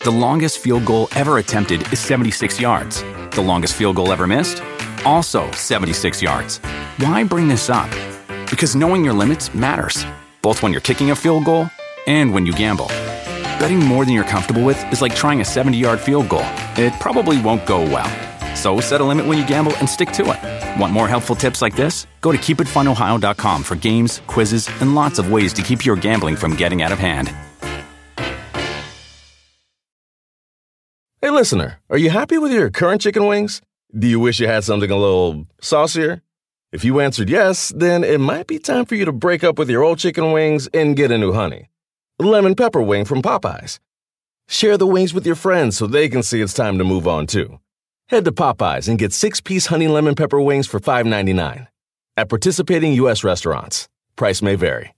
The longest field goal ever attempted is 76 yards. The longest field goal ever missed? Also 76 yards. Why bring this up? Because knowing your limits matters, both when you're kicking a field goal and when you gamble. Betting more than you're comfortable with is like trying a 70-yard field goal. It probably won't go well. So set a limit when you gamble and stick to it. Want more helpful tips like this? Go to keepitfunohio.com for games, quizzes, and lots of ways to keep your gambling from getting out of hand. Hey, listener, are you happy with your current chicken wings? Do you wish you had something a little saucier? If you answered yes, then it might be time for you to break up with your old chicken wings and get a new honey. Lemon pepper wing from Popeyes. Share the wings with your friends so they can see it's time to move on, too. Head to Popeyes and get 6-piece honey lemon pepper wings for $5.99. At participating U.S. restaurants. Price may vary.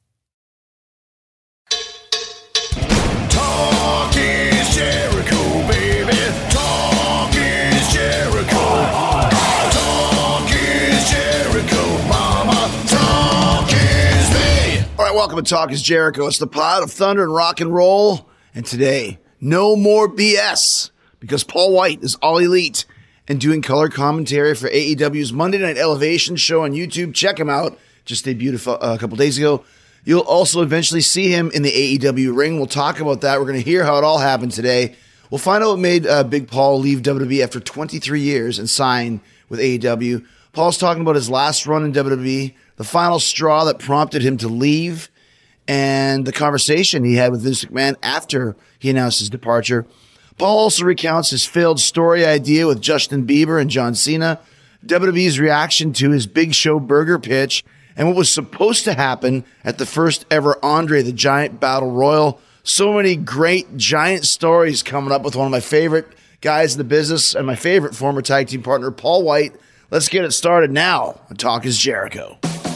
Talk is Jericho, baby. Talk is Jericho. Talk is Jericho, mama. Talk is me. All right, welcome to Talk is Jericho. It's the pod of thunder and rock and roll. And today, no more BS, because Paul White is all elite and doing color commentary for AEW's Monday Night Elevation show on YouTube. Check him out. Just debuted a couple days ago. You'll also eventually see him in the AEW ring. We'll talk about that. We're going to hear how it all happened today. We'll find out what made Big Paul leave WWE after 23 years and sign with AEW. Paul's talking about his last run in WWE, the final straw that prompted him to leave, and the conversation he had with Vince McMahon after he announced his departure. Paul also recounts his failed story idea with Justin Bieber and John Cena, WWE's reaction to his Big Show burger pitch, and what was supposed to happen at the first ever Andre the Giant Battle Royal. So many great giant stories coming up with one of my favorite guys in the business and my favorite former tag team partner, Paul White. Let's get it started now on Talk is Jericho.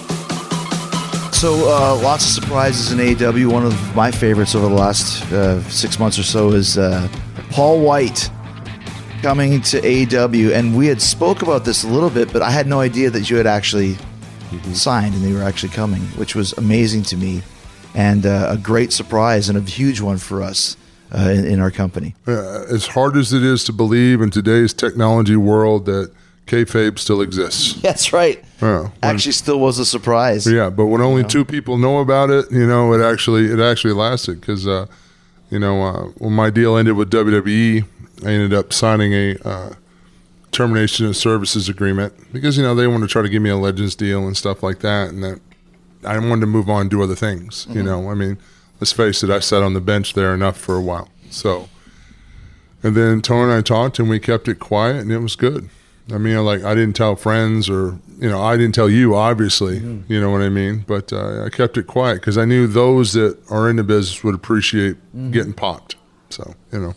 So lots of surprises in AEW. One of my favorites over the last 6 months or so is Paul White coming to AEW. And we had spoke about this a little bit, but I had no idea that you had actually signed and they were actually coming, which was amazing to me and a great surprise and a huge one for us in our company. As hard as it is to believe in today's technology world that kayfabe still exists. That's right. Actually still was a surprise. Yeah, but when only two people know about it, it actually lasted because, when my deal ended with WWE, I ended up signing a termination of services agreement because, they wanted to try to give me a Legends deal and stuff like that, and that I wanted to move on and do other things. Mm-hmm. Let's face it, I sat on the bench there enough for a while. So, and then Tony and I talked and we kept it quiet and it was good. I didn't tell friends or, I didn't tell you, obviously, you know what I mean? But I kept it quiet because I knew those that are in the business would appreciate getting popped. So,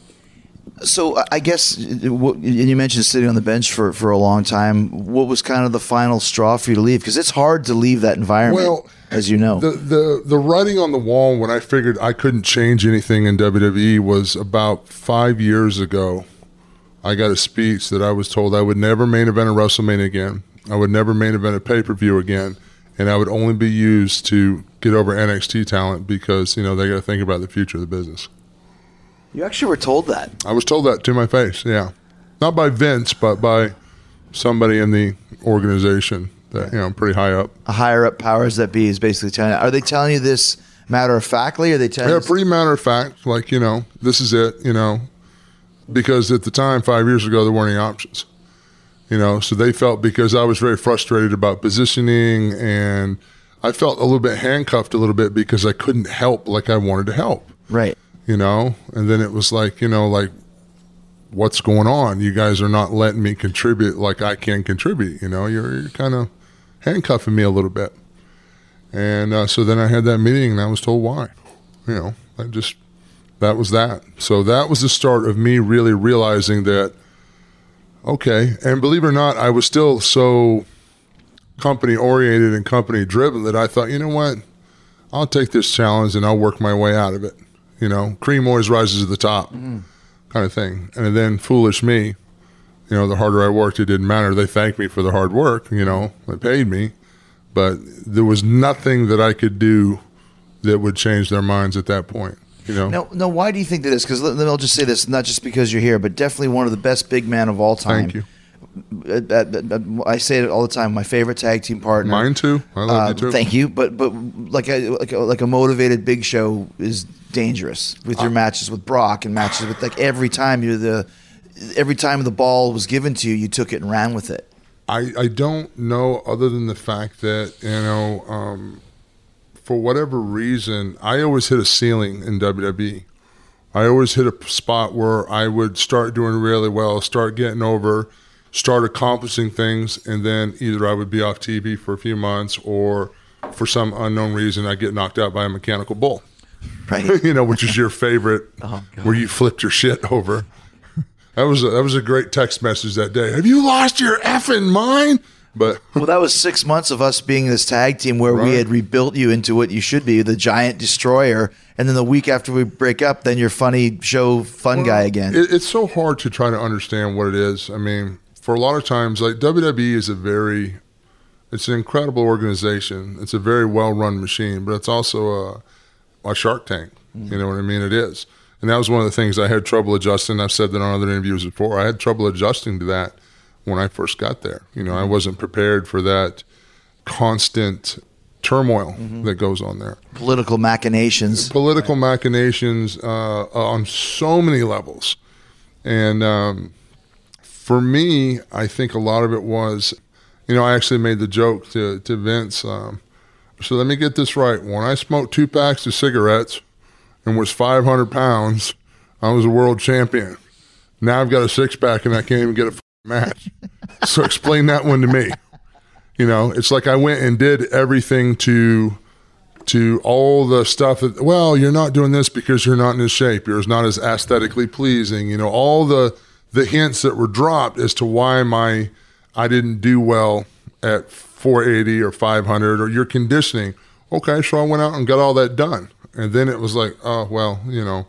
So I guess, you mentioned sitting on the bench for a long time. What was kind of the final straw for you to leave? Because it's hard to leave that environment, as you know. The writing on the wall when I figured I couldn't change anything in WWE was about 5 years ago. I got a speech that I was told I would never main event a WrestleMania again. I would never main event a pay-per-view again. And I would only be used to get over NXT talent because, they got to think about the future of the business. You actually were told that? I was told that to my face, yeah. Not by Vince, but by somebody in the organization that, pretty high up. A higher up powers that be is basically telling you. Are they telling you this matter-of-factly? Or are they telling you? Yeah, pretty matter-of-fact. Like, this is it, Because at the time, 5 years ago, there weren't any options. So they felt because I was very frustrated about positioning and I felt a little bit handcuffed a little bit because I couldn't help like I wanted to help. Right. And then it was like, what's going on? You guys are not letting me contribute like I can contribute. You're kind of handcuffing me a little bit. And so then I had that meeting and I was told why. That was that. So that was the start of me really realizing that, okay, and believe it or not, I was still so company-oriented and company-driven that I thought, you know what, I'll take this challenge and I'll work my way out of it. Cream always rises to the top kind of thing. And then foolish me, the harder I worked, it didn't matter. They thanked me for the hard work, they paid me. But there was nothing that I could do that would change their minds at that point. You know. Now, why do you think that is? Because then I'll just say this, not just because you're here, but definitely one of the best big men of all time. Thank you. I say it all the time. My favorite tag team partner. Mine too. I love you too. Thank you. But like a motivated Big Show is dangerous with your matches with Brock and matches with like every time the ball was given to you, you took it and ran with it. I don't know, other than the fact that, for whatever reason, I always hit a ceiling in WWE. I always hit a spot where I would start doing really well, start getting over, start accomplishing things, and then either I would be off TV for a few months, or for some unknown reason I'd get knocked out by a mechanical bull. Right. Which is your favorite, where you flipped your shit over. That was a great text message that day. Have you lost your effing mind? But well, that was 6 months of us being this tag team where we had rebuilt you into what you should be, the giant destroyer. And then the week after we break up, then you're fun guy again. It's so hard to try to understand what it is. I mean, for a lot of times, like WWE is it's an incredible organization. It's a very well-run machine, but it's also a Shark Tank. You know what I mean? It is. And that was one of the things I had trouble adjusting. I've said that on other interviews before. I had trouble adjusting to that when I first got there. I wasn't prepared for that constant turmoil that goes on there. Political machinations on so many levels. And for me, I think a lot of it was, I actually made the joke to Vince. So let me get this right. When I smoked 2 packs of cigarettes and was 500 pounds, I was a world champion. Now I've got a 6-pack and I can't even get a match. So explain that one to me. It's like I went and did everything to all the stuff that, well, you're not doing this because you're not in this shape. You're not as aesthetically pleasing. All the hints that were dropped as to why I didn't do well at 480 or 500 or your conditioning. Okay, so I went out and got all that done. And then it was like, oh, well,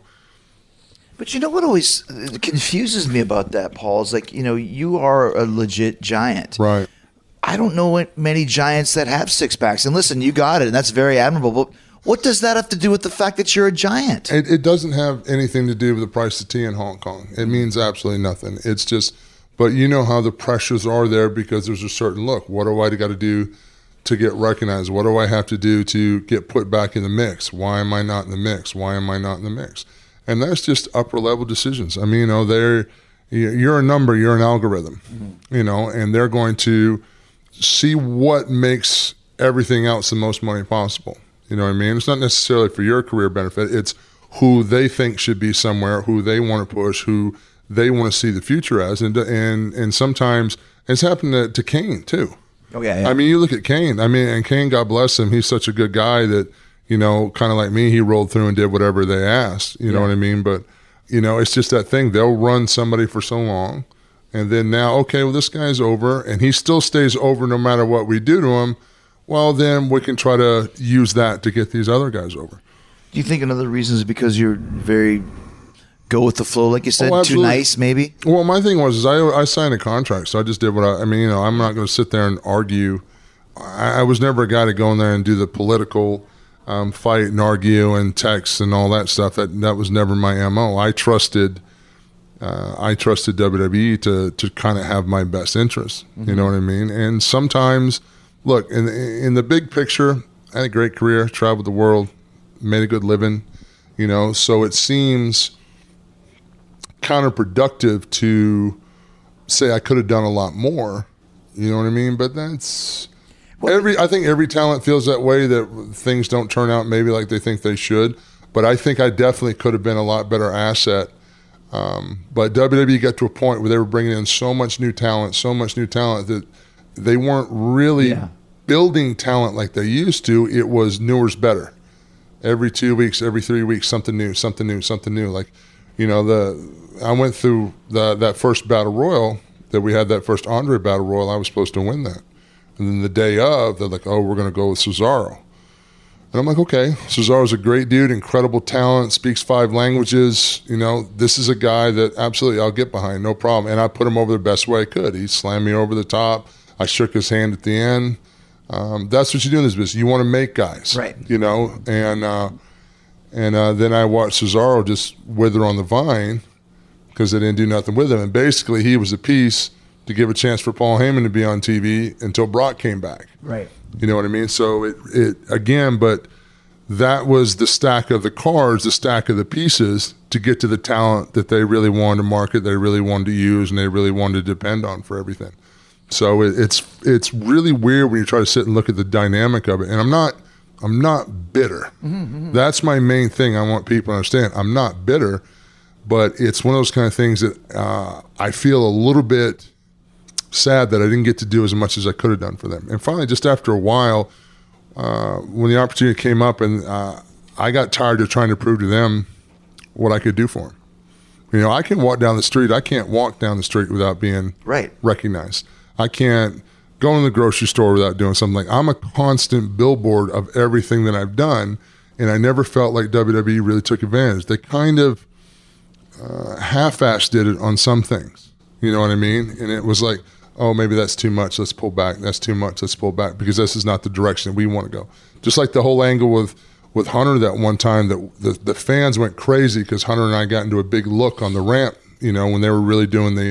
But what always confuses me about that, Paul, is like, you are a legit giant. Right. I don't know many giants that have 6-packs. And listen, you got it, and that's very admirable. But what does that have to do with the fact that you're a giant? It doesn't have anything to do with the price of tea in Hong Kong. It means absolutely nothing. It's just, but you know how the pressures are there because there's a certain look. What do I got to do to get recognized? What do I have to do to get put back in the mix? Why am I not in the mix? Why am I not in the mix? And that's just upper level decisions. I mean, you're a number, you're an algorithm, and they're going to see what makes everything else the most money possible. You know what I mean? It's not necessarily for your career benefit. It's who they think should be somewhere, who they want to push, who they want to see the future as. And sometimes it's happened to Kane too. Oh, yeah. I mean, you look at Kane. And Kane, God bless him, he's such a good guy that, kind of like me, he rolled through and did whatever they asked. You know what I mean? But, it's just that thing. They'll run somebody for so long. And then now, okay, well, this guy's over, and he still stays over no matter what we do to him. Well, then we can try to use that to get these other guys over. Do you think another reason is because you're very go with the flow, like you said, too nice, maybe? Well, my thing was I signed a contract, so I just did what I'm not going to sit there and argue. I was never a guy to go in there and do the political fight and argue and text and all that stuff. That was never my MO. I trusted WWE to kind of have my best interest. You know what I mean? And sometimes, look, in the big picture, I had a great career, traveled the world, made a good living, so it seems counterproductive to say I could have done a lot more. You know what I mean? But that's I think every talent feels that way, that things don't turn out maybe like they think they should. But I think I definitely could have been a lot better asset. But WWE got to a point where they were bringing in so much new talent that they weren't really building talent like they used to. It was newer's better. Every 2 weeks, every 3 weeks, something new. Like, I went through that first Battle Royal that we had, that first Andre Battle Royal. I was supposed to win that. And then the day of, they're like, oh, we're going to go with Cesaro. And I'm like, okay, Cesaro's a great dude, incredible talent, speaks 5 languages. This is a guy that absolutely I'll get behind, no problem. And I put him over the best way I could. He slammed me over the top. I shook his hand at the end. That's what you do in this business. You want to make guys, right? And then I watched Cesaro just wither on the vine because they didn't do nothing with him. And basically, he was a piece to give a chance for Paul Heyman to be on TV until Brock came back. Right. You know what I mean? So it again, but that was the stack of the cards, the stack of the pieces to get to the talent that they really wanted to market, they really wanted to use, and they really wanted to depend on for everything. So it's really weird when you try to sit and look at the dynamic of it. And I'm not bitter. Mm-hmm. That's my main thing. I want people to understand. I'm not bitter, but it's one of those kind of things that I feel a little bit sad that I didn't get to do as much as I could have done for them. And finally, just after a while, when the opportunity came up, and I got tired of trying to prove to them what I could do for them. You know, I can walk down the street. I can't walk down the street without being recognized. I can't go in the grocery store without doing something. Like, I'm a constant billboard of everything that I've done, and I never felt like WWE really took advantage. They kind of half-assed did it on some things. You know what I mean? And it was like, oh, maybe that's too much, let's pull back. That's too much, let's pull back, because this is not the direction we want to go. Just like the whole angle with Hunter that one time, that the fans went crazy because Hunter and I got into a big look on the ramp, you know, when they were really doing the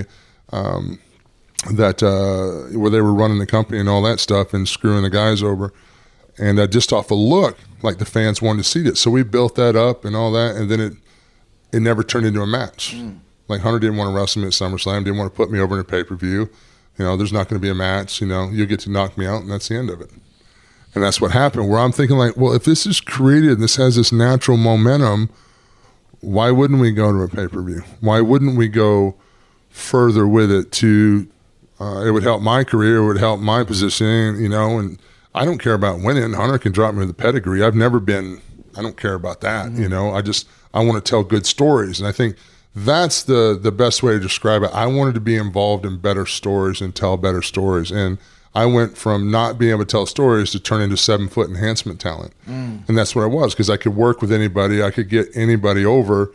where they were running the company and all that stuff and screwing the guys over. And just off a look, like the fans wanted to see it. So we built that up and all that, and then it never turned into a match. Like, Hunter didn't want to wrestle me at SummerSlam, didn't want to put me over in a pay-per-view. You know, there's not going to be a match. You know, you'll get to knock me out, and that's the end of it. And that's what happened, where I'm thinking, like, well, if this is created and this has this natural momentum, why wouldn't we go to a pay-per-view? Why wouldn't we go further with it to it would help my career, it would help my positioning, you know, and I don't care about winning. Hunter can drop me with a pedigree. I don't care about that, you know. I want to tell good stories, and I think that's the best way to describe it. I wanted to be involved in better stories and tell better stories. And I went from not being able to tell stories to turn into 7-foot enhancement talent. And that's what I was, because I could work with anybody. I could get anybody over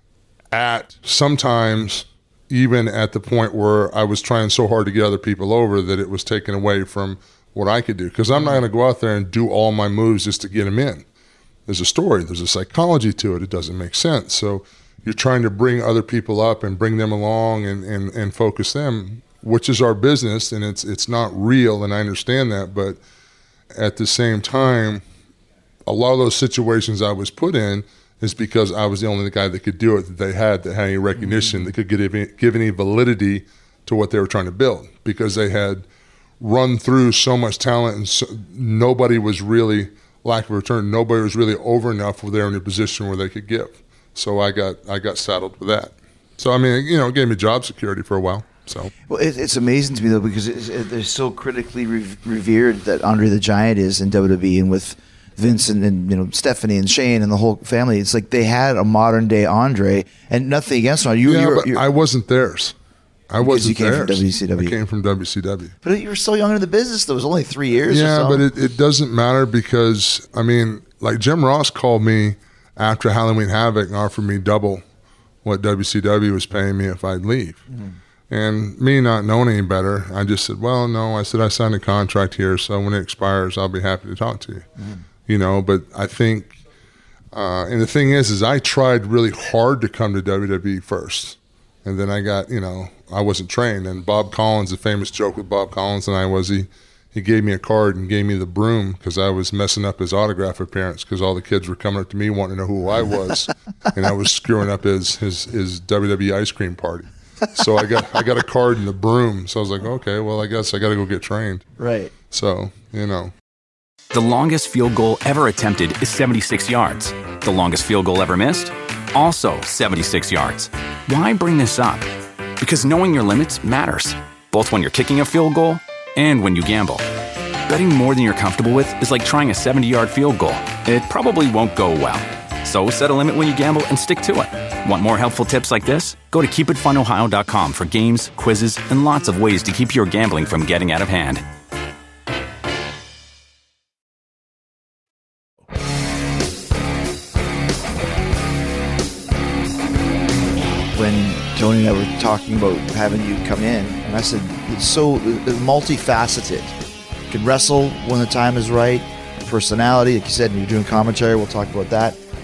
at sometimes even at the point where I was trying so hard to get other people over that it was taken away from what I could do. Because I'm not going to go out there and do all my moves just to get them in. There's a story. There's a psychology to it. It doesn't make sense. So you're trying to bring other people up and bring them along and focus them, which is our business, and it's not real, and I understand that. But at the same time, a lot of those situations I was put in is because I was the only guy that could do it, that had any recognition, that could give any validity to what they were trying to build, because they had run through so much talent, and nobody was really, lack of return, nobody was really over enough where they were in a position where they could give. So I got saddled with that. So, I mean, you know, it gave me job security for a while. So, well, it's amazing to me, though, because they're so critically revered that Andre the Giant is in WWE, and with Vince and you know, Stephanie and Shane and the whole family. It's like they had a modern day Andre, and nothing against him. But I wasn't theirs. I wasn't theirs. You came from WCW. I came from WCW. But you were so young in the business. There was only 3 years. Yeah, or so. But it doesn't matter, because I mean, like, Jim Ross called me after Halloween Havoc and offered me double what WCW was paying me if I'd leave. And me not knowing any better, I just said, well, no. I said, I signed a contract here, so when it expires, I'll be happy to talk to you. You know, but I think, and the thing is I tried really hard to come to WWE first. And then I got, you know, I wasn't trained. And Bob Collins, the famous joke with Bob Collins and I was, he gave me a card and gave me the broom because I was messing up his autograph appearance, because all the kids were coming up to me wanting to know who I was. And I was screwing up his WWE ice cream party. So I got a card and the broom. So I was like, okay, well, I guess I got to go get trained. Right. So, you know. The longest field goal ever attempted is 76 yards. The longest field goal ever missed? Also 76 yards. Why bring this up? Because knowing your limits matters, both when you're kicking a field goal and when you gamble. Betting more than you're comfortable with is like trying a 70-yard field goal. It probably won't go well. So set a limit when you gamble and stick to it. Want more helpful tips like this? Go to keepitfunohio.com for games, quizzes, and lots of ways to keep your gambling from getting out of hand. When Tony and I were talking about having you come in, and I said, it's so multifaceted. You can wrestle when the time is right, personality, like you said, and you're doing commentary, we'll talk about that.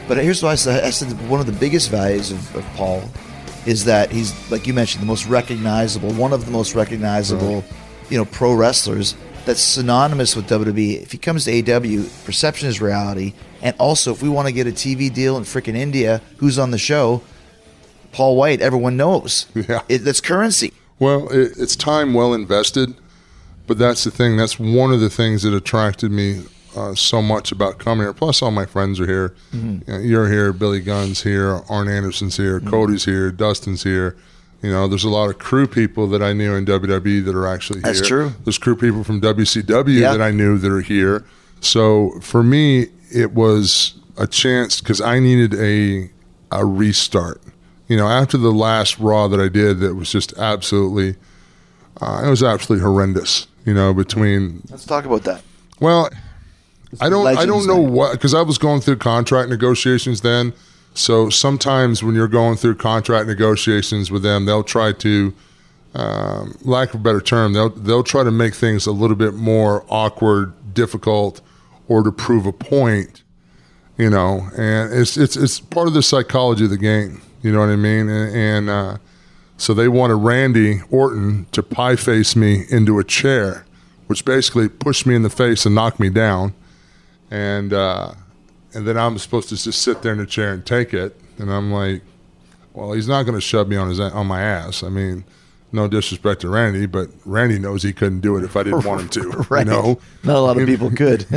But here's what I said. I said one of the biggest values of Paul is that he's, like you mentioned, the most recognizable, one of the most recognizable, pro wrestlers that's synonymous with WWE. If he comes to AEW, perception is reality. And also, if we want to get a TV deal in freaking India, who's on the show? Paul White, everyone knows. Yeah. That's currency. Well, it's time well invested, but that's the thing. That's one of the things that attracted me so much about coming here. Plus, all my friends are here. Mm-hmm. You're here, Billy Gunn's here, Arn Anderson's here, Cody's here, Dustin's here. There's a lot of crew people that I knew in WWE that are actually here. That's true. There's crew people from WCW that I knew that are here. So for me, it was a chance because I needed a restart. After the last Raw that I did, that was just absolutely, it was absolutely horrendous. Between. Let's talk about that. Well, I don't know what, because I was going through contract negotiations then. So sometimes when you're going through contract negotiations with them, they'll try to, lack of a better term, they'll try to make things a little bit more awkward, difficult, or to prove a point. And it's part of the psychology of the game. You know what I mean? And so they wanted Randy Orton to pie face me into a chair, which basically pushed me in the face and knocked me down. And then I'm supposed to just sit there in the chair and take it. And I'm like, well, he's not going to shove me on my ass. I mean, no disrespect to Randy, but Randy knows he couldn't do it if I didn't want him to. Right. Not a lot of people could.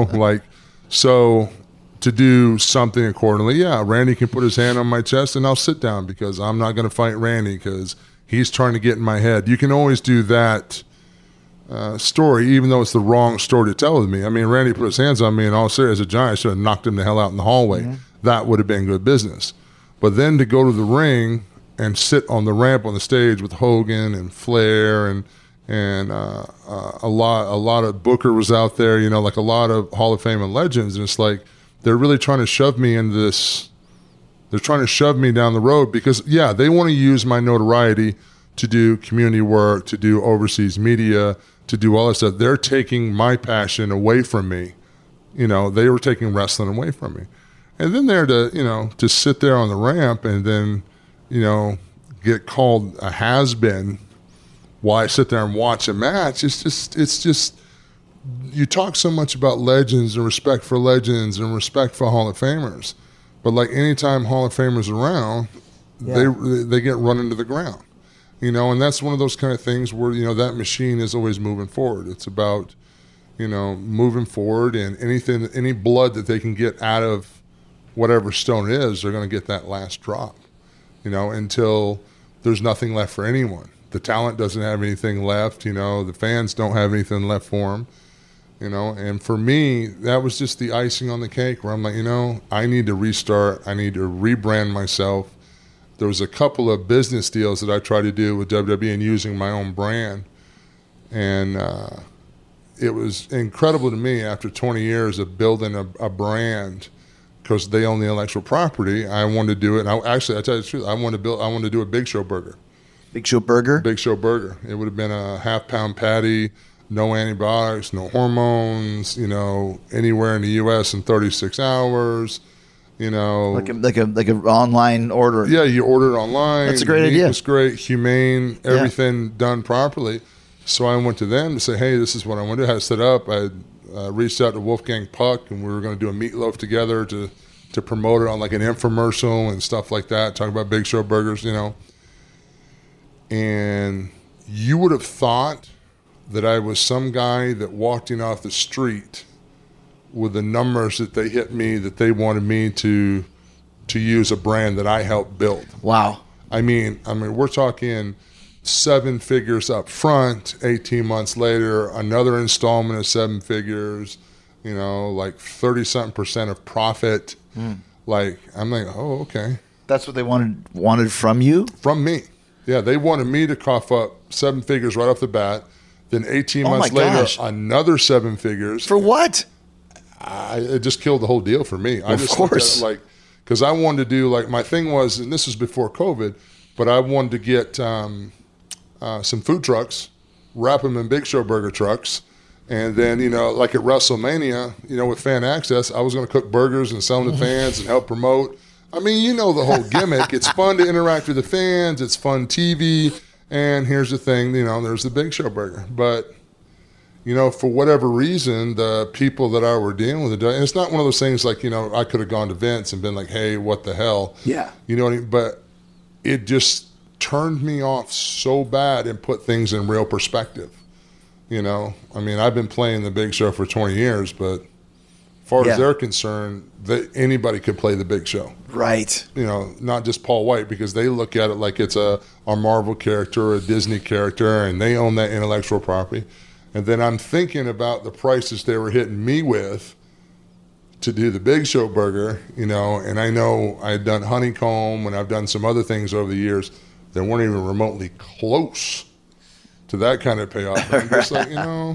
So to do something accordingly, Randy can put his hand on my chest and I'll sit down because I'm not going to fight Randy because he's trying to get in my head. You can always do that story, even though it's the wrong story to tell with me. I mean, Randy put his hands on me and all serious, as a giant, I should have knocked him the hell out in the hallway. Mm-hmm. That would have been good business. But then to go to the ring and sit on the ramp on the stage with Hogan and Flair and a lot of Booker was out there, like a lot of Hall of Fame and legends, and it's like they're really trying to shove me into this. They're trying to shove me down the road because they want to use my notoriety to do community work, to do overseas media, to do all that stuff. They're taking my passion away from me. They were taking wrestling away from me. And then they're to sit there on the ramp and then, get called a has-been while I sit there and watch a match. It's just, you talk so much about legends and respect for legends and respect for Hall of Famers. But like anytime Hall of Famers are around, they get run into the ground. And that's one of those kind of things where, that machine is always moving forward. It's about, moving forward, and any blood that they can get out of whatever stone it is, they're going to get that last drop, until there's nothing left for anyone. The talent doesn't have anything left, the fans don't have anything left for them, and for me, that was just the icing on the cake where I'm like, I need to restart. I need to rebrand myself. There was a couple of business deals that I tried to do with WWE and using my own brand. And it was incredible to me after 20 years of building a brand, because they own the intellectual property. I wanted to do it. And I tell you the truth, I wanted to do a Big Show burger. Big Show burger? Big Show burger. It would have been a half-pound patty, no antibiotics, no hormones, anywhere in the U.S. in 36 hours. Like an online order. Yeah, you order it online. That's a great idea. It's great, humane, everything done properly. So I went to them to say, hey, this is what I want to do. I had it set up. I reached out to Wolfgang Puck, and we were going to do a meatloaf together to promote it on like an infomercial and stuff like that, talk about Big Show burgers, And you would have thought that I was some guy that walked in off the street with the numbers that they hit me, that they wanted me to use a brand that I helped build. Wow. I mean, we're talking 7 figures up front, 18 months later, another installment of 7 figures, like 30-something% of profit. Like, I'm like, oh, okay. That's what they wanted from you? From me. Yeah, they wanted me to cough up 7 figures right off the bat. Then 18 months later, another 7 figures. For what? It just killed the whole deal for me. Of course. Because I wanted to do, my thing was, and this was before COVID, but I wanted to get some food trucks, wrap them in Big Show burger trucks, And then, like at WrestleMania, with fan access, I was going to cook burgers and sell them to fans and help promote. I mean, the whole gimmick. It's fun to interact with the fans. It's fun TV. And here's the thing, there's the Big Show burger. But, for whatever reason, the people that I were dealing with, and it's not one of those things like, I could have gone to Vince and been like, hey, what the hell? Yeah. You know what I mean? But it just turned me off so bad and put things in real perspective. I mean, I've been playing the Big Show for 20 years, but as far as they're concerned, anybody could play the Big Show. Right. Not just Paul White, because they look at it like it's a Marvel character or a Disney character, and they own that intellectual property. And then I'm thinking about the prices they were hitting me with to do the Big Show burger, and I know I had done Honeycomb and I've done some other things over the years that weren't even remotely close to that kind of payoff. And I'm just like,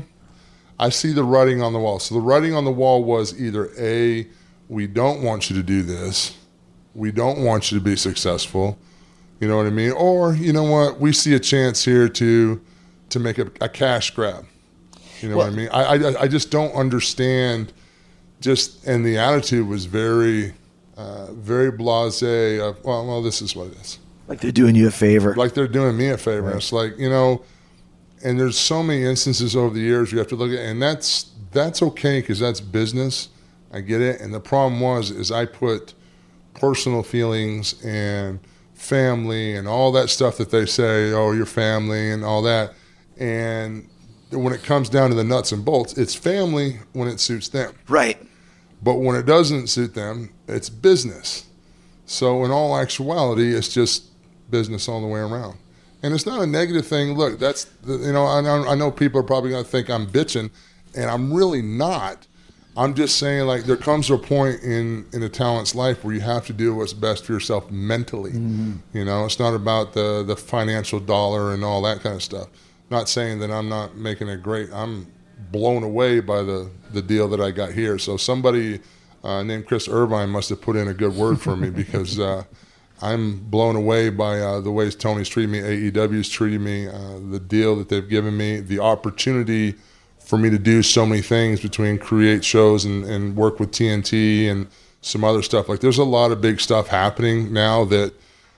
I see the writing on the wall. So the writing on the wall was either A, we don't want you to do this. We don't want you to be successful. You know what I mean? Or, you know what? We see a chance here to make a cash grab. You know what I mean? I just don't understand. And the attitude was very, very blasé of, well, this is what it is. Like they're doing you a favor. Like they're doing me a favor. Right. It's like, and there's so many instances over the years you have to look at, and that's okay because that's business. I get it. And the problem is I put personal feelings and family and all that stuff that they say, oh, your family and all that. And when it comes down to the nuts and bolts, it's family when it suits them. Right. But when it doesn't suit them, it's business. So in all actuality, it's just business all the way around. And it's not a negative thing. Look, I know people are probably going to think I'm bitching, and I'm really not. I'm just saying, like, there comes a point in a talent's life where you have to do what's best for yourself mentally. Mm-hmm. It's not about the financial dollar and all that kind of stuff. Not saying that I'm not making it great. I'm blown away by the deal that I got here. So somebody named Chris Irvine must have put in a good word for me because I'm blown away by the ways Tony's treated me, AEW's treated me, the deal that they've given me, the opportunity for me to do so many things between create shows and work with TNT and some other stuff. Like, there's a lot of big stuff happening now that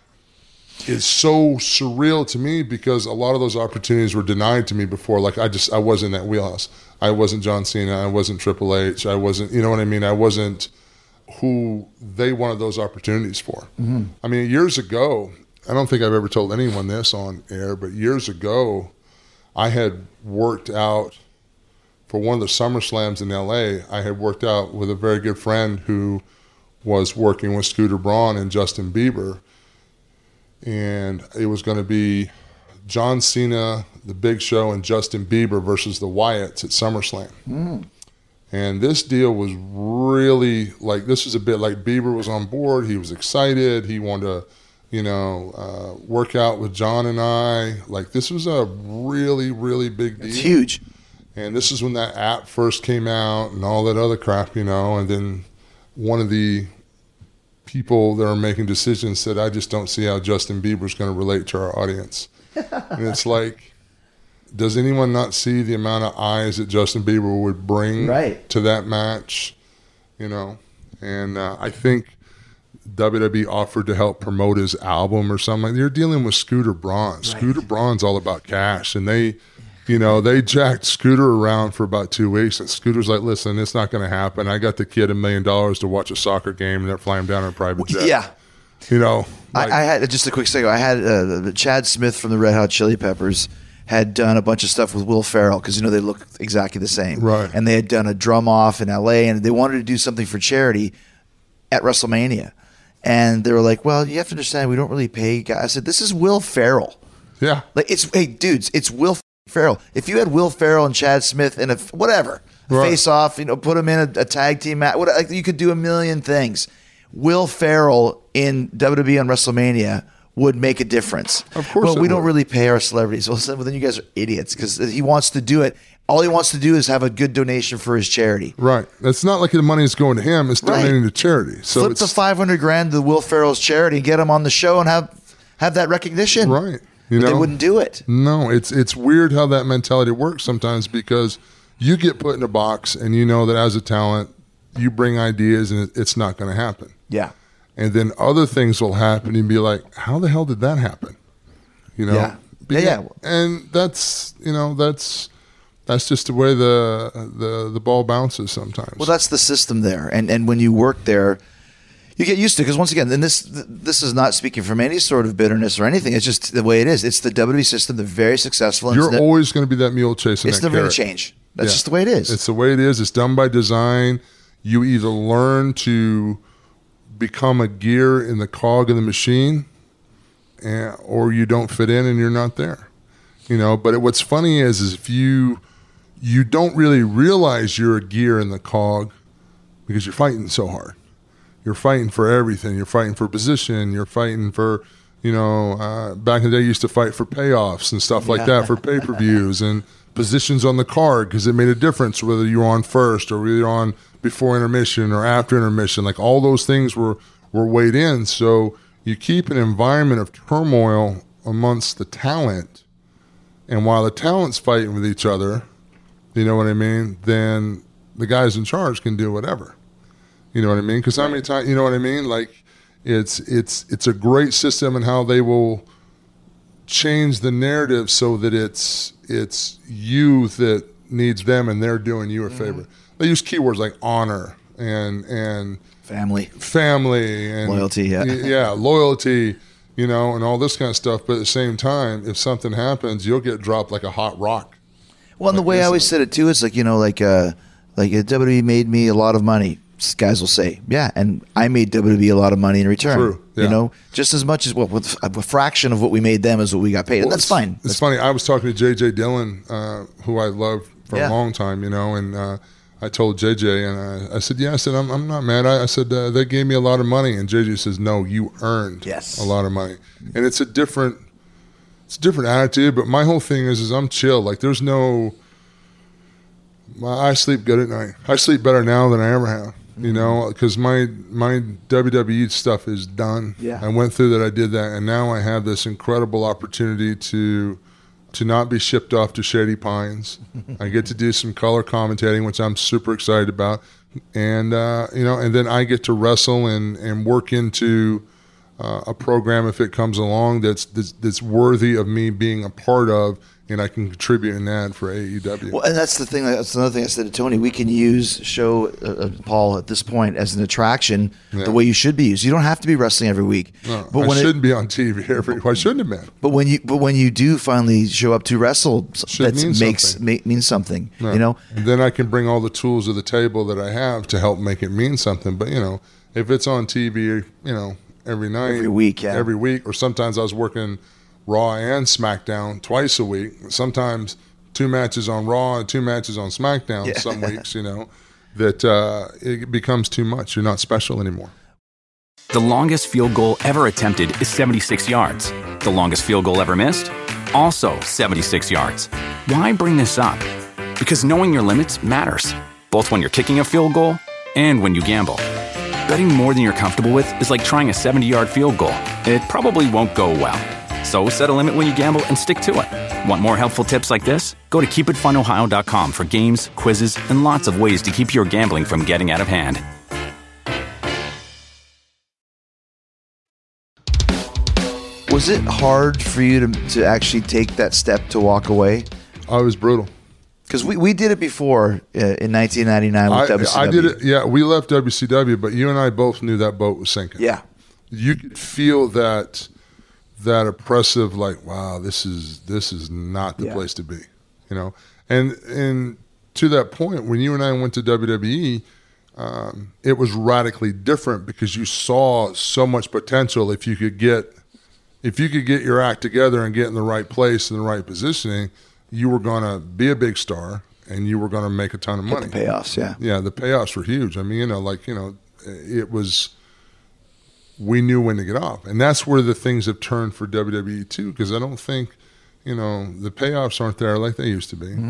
is so surreal to me because a lot of those opportunities were denied to me before. Like, I wasn't in that wheelhouse. I wasn't John Cena. I wasn't Triple H. I wasn't, you know what I mean? I wasn't who they wanted those opportunities for. Mm-hmm. I mean, years ago, I don't think I've ever told anyone this on air, but years ago, I had worked out for one of the SummerSlams in LA. I had worked out with a very good friend who was working with Scooter Braun and Justin Bieber. And it was going to be John Cena, The Big Show, and Justin Bieber versus the Wyatts at SummerSlam. Mm. And this deal was really, like, this was a bit like Bieber was on board. He was excited. He wanted to, work out with John and I. Like, this was a really, really big deal. It's huge. And this is when that app first came out and all that other crap, and then one of the people that are making decisions said, I just don't see how Justin Bieber's going to relate to our audience. And it's like, does anyone not see the amount of eyes that Justin Bieber would bring to that match? And I think WWE offered to help promote his album or something. You're dealing with Scooter Braun. Right. Scooter Braun's all about cash, and they jacked Scooter around for about 2 weeks, and Scooter's like, listen, it's not going to happen. I got the kid $1 million to watch a soccer game, and they're flying down in a private jet. Yeah. I had, just a quick second, I had Chad Smith from the Red Hot Chili Peppers had done a bunch of stuff with Will Ferrell because, they look exactly the same. Right. And they had done a drum off in L.A., and they wanted to do something for charity at WrestleMania. And they were like, well, you have to understand, we don't really pay guys. I said, this is Will Ferrell. Yeah. Like, it's Will Ferrell. If you had Will Ferrell and Chad Smith in a face off, put them in a tag team match, you could do a million things. Will Ferrell in WWE on WrestleMania would make a difference. Of course. But we don't really pay our celebrities. Well, then you guys are idiots because he wants to do it. All he wants to do is have a good donation for his charity. Right. It's not like the money is going to him. It's donating to charity. So flip the $500,000 to Will Ferrell's charity and get him on the show and have that recognition. Right. But they wouldn't do it. No, it's weird how that mentality works sometimes because you get put in a box, and you know that as a talent, you bring ideas, and it's not going to happen. Yeah. And then other things will happen, and be like, how the hell did that happen? You know? Yeah. Yeah. And that's just the way the ball bounces sometimes. Well, that's the system there, and when you work there, you get used to it. Because once again, and this is not speaking from any sort of bitterness or anything. It's just the way it is. It's the WWE system. They're very successful. And You're always going to be that mule chasing. It's never going to change. That's just the way it is. It's the way it is. It's done by design. You either learn to become a gear in the cog of the machine, or you don't fit in and you're not there. You know. But what's funny is if you don't really realize you're a gear in the cog because you're fighting so hard. You're fighting for everything. You're fighting for position. You're fighting for, back in the day, you used to fight for payoffs and stuff like that for pay-per-views and positions on the card because it made a difference whether you were on first or whether you were on before intermission or after intermission. Like all those things were weighed in. So you keep an environment of turmoil amongst the talent. And while the talent's fighting with each other, you know what I mean, then the guys in charge can do whatever. You know what I mean? Because how many times, you know what I mean? Like, it's a great system in how they will change the narrative so that it's you that needs them and they're doing you a favor. They use keywords like honor and family and loyalty, loyalty, and all this kind of stuff. But at the same time, if something happens, you'll get dropped like a hot rock. Well, and the way I always said it too is like WWE made me a lot of money. Guys will say, yeah, and I made WWE a lot of money in return. True, yeah. Just as much as with a fraction of what we made them is what we got paid, and that's fine. It's funny. I was talking to J.J. Dillon, who I loved for a long time, and I told J.J. and I said, I'm not mad. I said they gave me a lot of money, and J.J. says, no, you earned a lot of money, and it's a different attitude. But my whole thing is I'm chill. Like there's no. I sleep good at night. I sleep better now than I ever have. Because my WWE stuff is done. Yeah. I went through that. I did that, and now I have this incredible opportunity to not be shipped off to Shady Pines. I get to do some color commentating, which I'm super excited about, and and then I get to wrestle and work into a program if it comes along that's worthy of me being a part of. And I can contribute in that for AEW. Well, and that's the thing. That's another thing I said to Tony. We can show Paul at this point as an attraction the way you should be used. You don't have to be wrestling every week. No, but I shouldn't be on TV every week. I shouldn't have been. But when you do finally show up to wrestle, that means something. No. And then I can bring all the tools to the table that I have to help make it mean something. But if it's on TV, every night, every week, or sometimes I was working Raw and SmackDown twice a week. Sometimes 2 matches on Raw and 2 matches on SmackDown some weeks, that it becomes too much. You're not special anymore. The longest field goal ever attempted is 76 yards. The longest field goal ever missed? Also 76 yards. Why bring this up? Because knowing your limits matters, both when you're kicking a field goal and when you gamble. Betting more than you're comfortable with is like trying a 70-yard field goal. It probably won't go well. So set a limit when you gamble and stick to it. Want more helpful tips like this? Go to keepitfunohio.com for games, quizzes, and lots of ways to keep your gambling from getting out of hand. Was it hard for you to actually take that step to walk away? I was brutal. Because we did it before in 1999 with WCW. I did it. Yeah, we left WCW, but you and I both knew that boat was sinking. Yeah. You could feel that oppressive, like, wow, this is not the place to be, and to that point, when you and I went to WWE, it was radically different because you saw so much potential. If you could get your act together and get in the right place and the right positioning, you were going to be a big star and you were going to make a ton of money. The payoffs, the payoffs were huge. I mean, it was. We knew when to get off. And that's where the things have turned for WWE too, because I don't think, the payoffs aren't there like they used to be.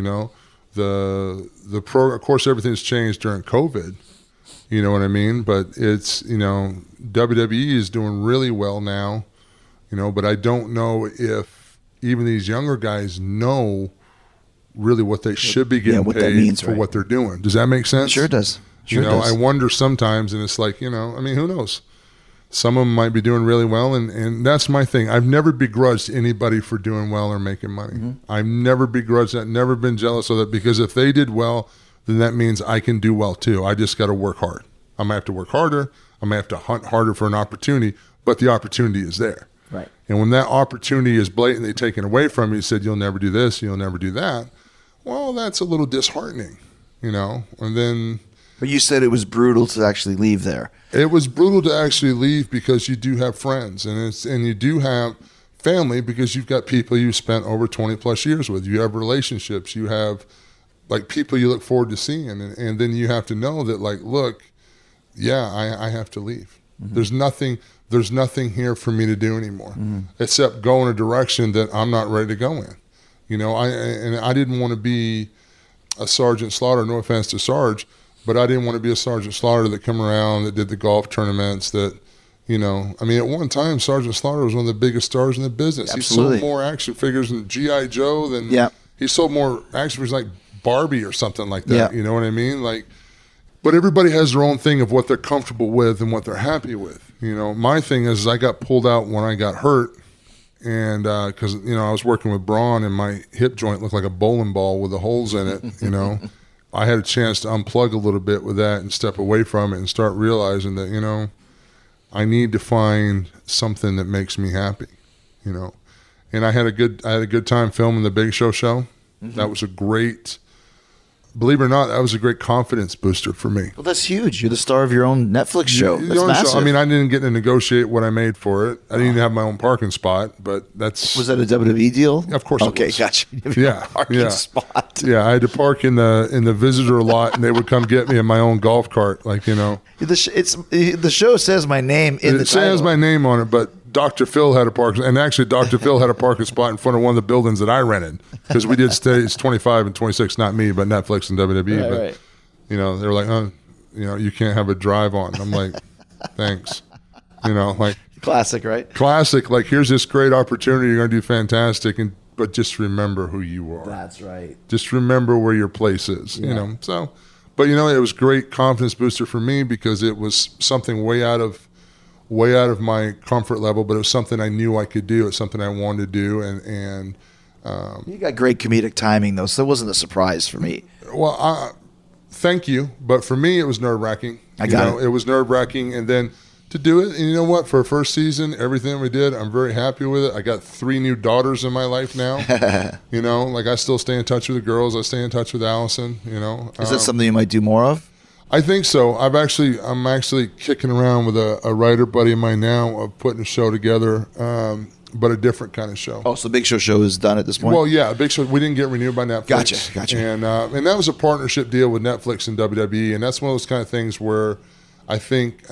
Of course, everything's changed during COVID, you know what I mean? But it's, WWE is doing really well now, but I don't know if even these younger guys know really what they should be getting what that paid means, for right. what they're doing. Does that make sense? Sure does. Sure you know, does. I wonder sometimes, and it's like, you know, I mean, who knows? Some of them might be doing really well, and that's my thing. I've never begrudged anybody for doing well or making money. Mm-hmm. I've never begrudged that, never been jealous of that, because if they did well, then that means I can do well too. I just got to work hard. I might have to work harder. I might have to hunt harder for an opportunity, but the opportunity is there. Right. And when that opportunity is blatantly taken away from you, said you'll never do this, you'll never do that, well, that's a little disheartening, you know. And then But you said it was brutal to actually leave there. it was brutal to actually leave, because you do have friends, and you do have family, because you've got people you spent over 20 plus years with. You have relationships. You have like people you look forward to seeing, and then you have to know that, like, look, yeah, I have to leave. Mm-hmm. There's nothing here for me to do anymore, except go in a direction that I'm not ready to go in. You know, I didn't want to be a Sergeant Slaughter. No offense to Sarge, but I didn't want to be a Sergeant Slaughter that come around, that did the golf tournaments, that, you know, I mean, at one time, Sergeant Slaughter was one of the biggest stars in the business. Absolutely. He sold more action figures than G.I. Joe than Yeah. he sold more action figures like Barbie or something like that. Yeah. You know what I mean? Like, but everybody has their own thing of what they're comfortable with and what they're happy with. You know, my thing is I got pulled out when I got hurt, and because, you know, I was working with Braun, and my hip joint looked like a bowling ball with the holes in it, you know. I had a chance to unplug a little bit with that and step away from it and start realizing that, you know, I need to find something that makes me happy, you know. And I had a good time filming the Big Show show. That was a great, believe it or not, that was a great confidence booster for me. Well, that's huge. You're the star of your own Netflix show. You That's know, massive. I mean, I didn't get to negotiate what I made for it. I didn't even have my own parking spot, but that's... Was that a WWE deal? Of course it Okay, was. gotcha. Yeah, Parking yeah. spot. Yeah, I had to park in the visitor lot, and they would come get me in my own golf cart, like, you know. The show says my name in the It says title. my name on it, but Dr. Phil had a parking, and actually Dr. Phil had a parking spot in front of one of the buildings that I rented, because we did stage 25 and 26, not me, but Netflix and WWE. Right, but right. you know, they were like, oh, you know, you can't have a drive on. I'm like, thanks. You know, like Classic, right? classic. Like, here's this great opportunity. You're going to do fantastic, but just remember who you are. That's right. Just remember where your place is. You know, so. But you know, it was great confidence booster for me, because it was something way out of my comfort level, but it was something I knew I could do. It's something I wanted to do, and You got great comedic timing, though, so it wasn't a surprise for me. well, thank you. But for me, it was nerve wracking. I got it. It was nerve wracking, and then to do it. And you know what? For a first season, everything we did, I'm very happy with it. I got 3 new daughters in my life now. You know, like, I still stay in touch with the girls. I stay in touch with Allison. You know, Is that something you might do more of? I think so. I'm actually kicking around with a writer buddy of mine now of putting a show together, but a different kind of show. Oh, so Big Show is done at this point? Well, yeah, Big Show. We didn't get renewed by Netflix. Gotcha. And that was a partnership deal with Netflix and WWE, and that's one of those kind of things where I think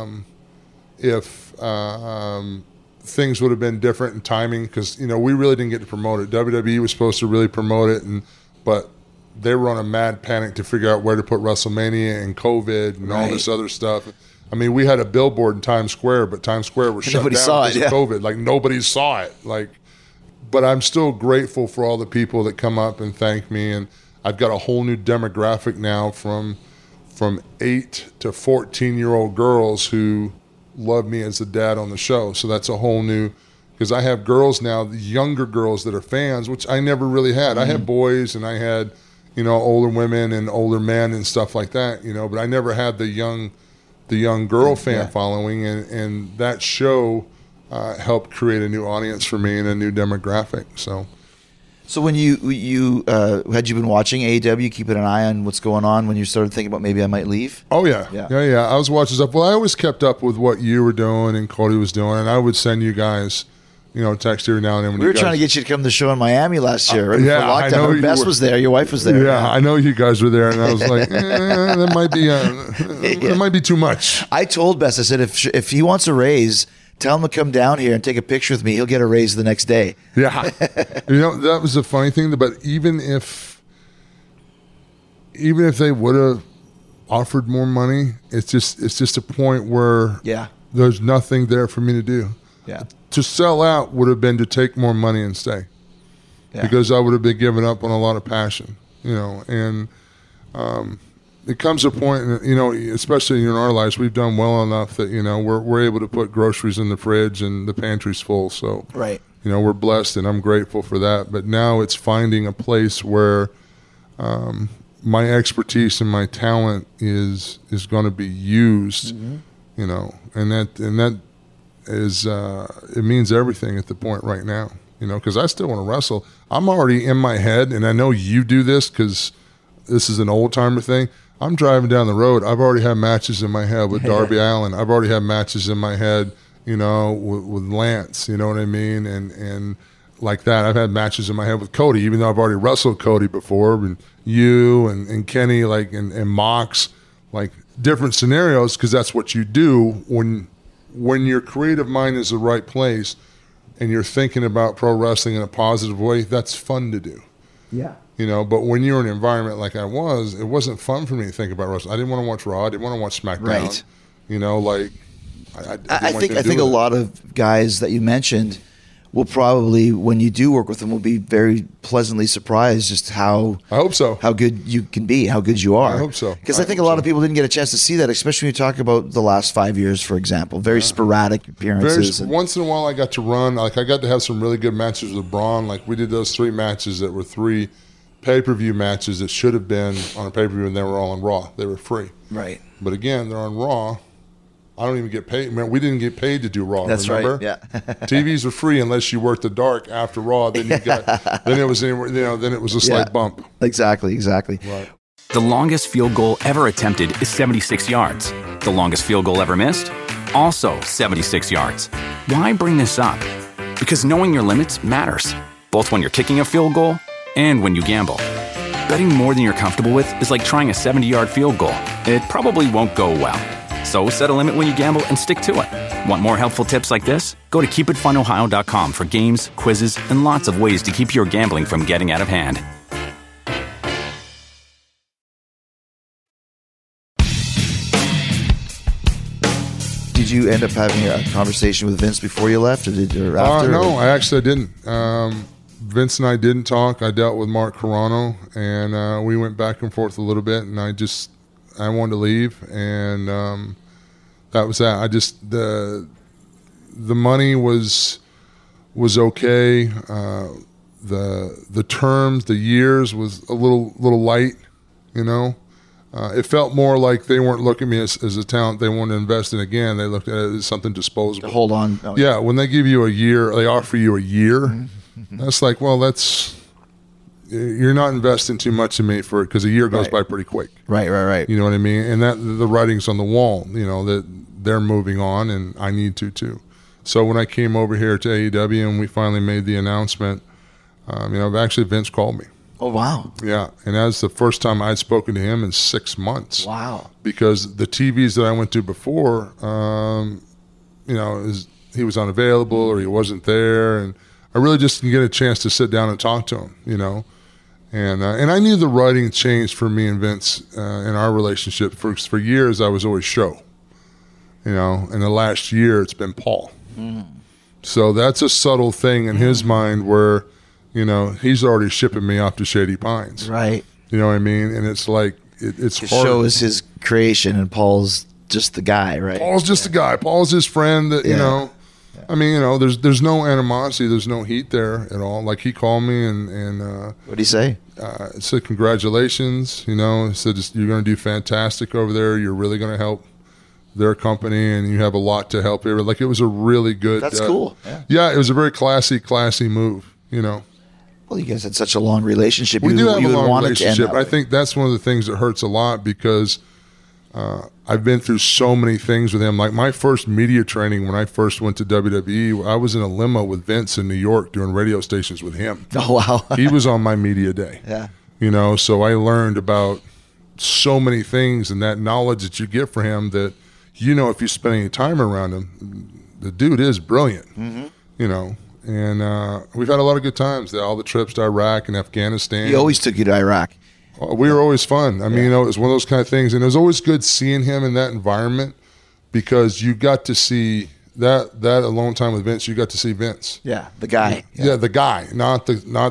if things would have been different in timing, because, you know, we really didn't get to promote it. WWE was supposed to really promote it, but they were on a mad panic to figure out where to put WrestleMania and COVID and all this other stuff. I mean, we had a billboard in Times Square, but Times Square was shut Nobody down saw because it, of COVID. Like, nobody saw it. Like, but I'm still grateful for all the people that come up and thank me, and I've got a whole new demographic now from 8 to 14-year-old girls who love me as a dad on the show. So that's a whole new, because I have girls now, the younger girls that are fans, which I never really had. I had boys, and I had, you know, older women and older men and stuff like that, you know, but I never had the young girl fan following, and that show helped create a new audience for me and a new demographic. So when you had you been watching AEW, keeping an eye on what's going on when you started thinking about maybe I might leave? Oh yeah. Yeah. I was watching stuff. Well, I always kept up with what you were doing and Cody was doing, and I would send you guys, you know, text every now and then. When We were trying to get you to come to the show in Miami last year. Right yeah, before I lockdown. know Her you Bess were. was there. Your wife was there. Yeah, I know you guys were there, and I was like, that might be that might be too much. I told Bess, I said, if he wants a raise, tell him to come down here and take a picture with me. He'll get a raise the next day. Yeah, you know, that was the funny thing. But even if they would have offered more money, it's just a point where there's nothing there for me to do. Yeah. To sell out would have been to take more money and stay. because I would have been giving up on a lot of passion, and it comes a point, especially in our lives, we've done well enough that, we're able to put groceries in the fridge and the pantry's full. So, Right. We're blessed, and I'm grateful for that. But now it's finding a place where my expertise and my talent is going to be used, and that is it means everything at the point right now, because I still want to wrestle. I'm already in my head, and I know you do this because this is an old timer thing. I'm driving down the road. I've already had matches in my head with Darby Allin. I've already had matches in my head, with Lance, you know what I mean? And like that. I've had matches in my head with Cody, even though I've already wrestled Cody before, and you and Kenny, and Mox, like different scenarios, because that's what you do when your creative mind is the right place and you're thinking about pro wrestling in a positive way. That's fun to do. Yeah. But when you're in an environment like I was, it wasn't fun for me to think about wrestling. I didn't want to watch Raw. I didn't want to watch SmackDown. Right. I think a lot of guys that you mentioned will probably, when you do work with them, will be very pleasantly surprised just how I hope so. How good you can be, how good you are. I hope so. Because I think a lot of people didn't get a chance to see that, especially when you talk about the last 5 years, for example. Very sporadic appearances. Once in a while, I got to run. I got to have some really good matches with Braun. Like we did those 3 matches that were 3 pay-per-view matches that should have been on a pay-per-view, and they were all on Raw. They were free. Right. But again, they're on Raw. I don't even get paid. Man, we didn't get paid to do Raw. That's remember? right. Yeah. TVs are free unless you worked the dark after Raw. Then you got. Then it was. Then it was a slight bump. Exactly. Right. The longest field goal ever attempted is 76 yards. The longest field goal ever missed? Also 76 yards. Why bring this up? Because knowing your limits matters, both when you're kicking a field goal and when you gamble. Betting more than you're comfortable with is like trying a 70-yard field goal. It probably won't go well. So set a limit when you gamble and stick to it. Want more helpful tips like this? Go to keepitfunohio.com for games, quizzes, and lots of ways to keep your gambling from getting out of hand. Did you end up having a conversation with Vince before you left, or after? No, I actually didn't. Vince and I didn't talk. I dealt with Mark Carano, and we went back and forth a little bit, and I wanted to leave, and that was that. The money was okay. The terms, the years was a little light, It felt more like they weren't looking at me as a talent they wanted to invest in again. They looked at it as something disposable. Hold on. Oh, yeah, when they give you a year, they offer you a year. That's like, well, you're not investing too much in me for it, because a year goes by pretty quick. Right. You know what I mean? And that the writing's on the wall, that they're moving on, and I need to too. So when I came over here to AEW and we finally made the announcement, actually Vince called me. Oh, wow. Yeah, and that was the first time I'd spoken to him in 6 months. Wow. Because the TVs that I went to before, he was unavailable or he wasn't there, and I really just didn't get a chance to sit down and talk to him, And I knew the writing changed for me and Vince in our relationship. For years, I was always Show. In the last year, it's been Paul. So that's a subtle thing in his mind where, he's already shipping me off to Shady Pines. Right. You know what I mean? And it's like, it's hard. Show is his creation, and Paul's just the guy, right? Paul's just the guy. Paul's his friend that, Yeah. I mean, there's no animosity. There's no heat there at all. Like, he called me and What'd he say? said, congratulations. He said, you're going to do fantastic over there. You're really going to help their company, and you have a lot to help here. Like, it was a really good. That's cool. Yeah, it was a very classy move, Well, you guys had such a long relationship. We do have a long want relationship. I think that's one of the things that hurts a lot, because I've been through so many things with him. Like, my first media training when I first went to WWE, I was in a limo with Vince in New York doing radio stations with him. Oh, wow. He was on my media day. Yeah. So I learned about so many things, and that knowledge that you get from him that, if you spend any time around him, the dude is brilliant, And we've had a lot of good times. All the trips to Iraq and Afghanistan. He always took you to Iraq. We were always fun. I mean, it was one of those kind of things. And it was always good seeing him in that environment, because you got to see that alone time with Vince. You got to see Vince. Yeah, the guy. Yeah, the guy, not the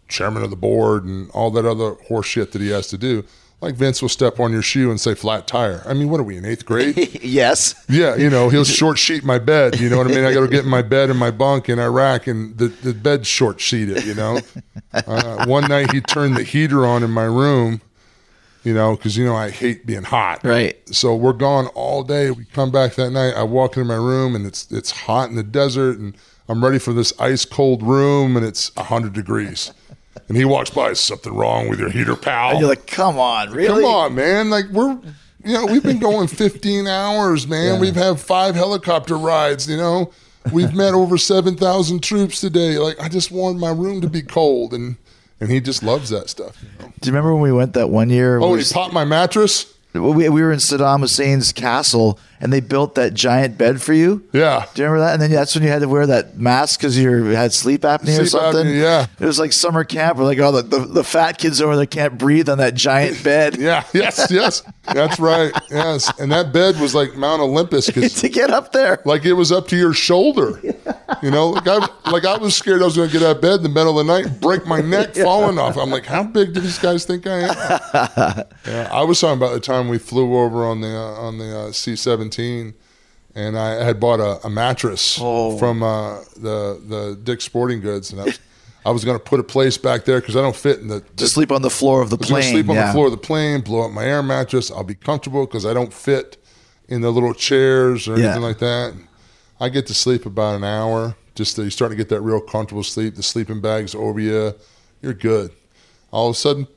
chairman of the board and all that other horse shit that he has to do. Like Vince will step on your shoe and say flat tire. I mean, what are we in 8th grade? Yes. Yeah, he'll short sheet my bed. You know what I mean? I got to get in my bed in my bunk in Iraq, and the bed's short sheeted. One night he turned the heater on in my room. Because I hate being hot. Right. So we're gone all day. We come back that night. I walk into my room and it's hot in the desert, and I'm ready for this ice cold room, and it's 100 degrees. And he walks by, something wrong with your heater, pal. And you're like, come on, really? Come on, man. Like we've been going 15 hours, man. Yeah. We've had 5 helicopter rides, We've met over 7,000 troops today. Like, I just want my room to be cold, and he just loves that stuff. Do you remember when we went that one year? Oh, he popped my mattress? We were in Saddam Hussein's castle, and they built that giant bed for you. Yeah. Do you remember that? And then that's when you had to wear that mask because you had sleep apnea or something. Apnea, yeah. It was like summer camp. We're like, oh, the fat kids over there can't breathe on that giant bed. Yeah. Yes. That's right. Yes. And that bed was like Mount Olympus to get up there. Like it was up to your shoulder. I was scared I was going to get out of bed in the middle of the night and break my neck falling off. I'm like, how big do these guys think I am? Yeah, I was talking about the time we flew over on the C-17, and I had bought a mattress from the Dick's Sporting Goods, and I was going to put a place back there because I don't fit in to sleep on the floor of the plane. Sleep on the floor of the plane, blow up my air mattress. I'll be comfortable because I don't fit in the little chairs or anything like that. I get to sleep about an hour. Just you start to get that real comfortable sleep. The sleeping bag's over you. You're good. All of a sudden,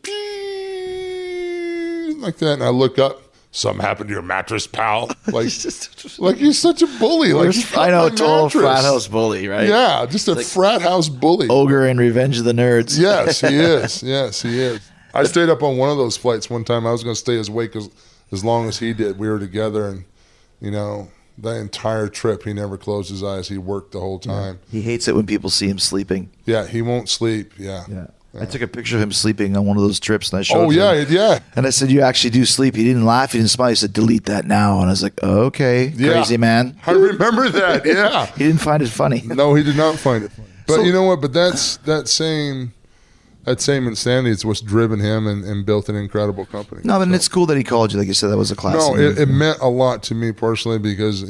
like that, and I look up. Something happened to your mattress, pal. Like he's such a bully. I know, total frat house bully, right? Yeah, just a frat house bully. Ogre in Revenge of the Nerds. Yes, he is. Yes, he is. I stayed up on one of those flights one time. I was going to stay as awake as long as he did. We were together, and the entire trip, he never closed his eyes. He worked the whole time. Yeah. He hates it when people see him sleeping. Yeah, he won't sleep. Yeah. I took a picture of him sleeping on one of those trips, and I showed him. Yeah. And I said, you actually do sleep. He didn't laugh. He didn't smile. He said, delete that now. And I was like, okay, crazy man. I remember that, yeah. He didn't find it funny. No, he did not find it funny. But you know what? But that same insanity is what's driven him and built an incredible company. No, but it's cool that he called you. Like you said, that was a classic. No, it meant a lot to me personally because,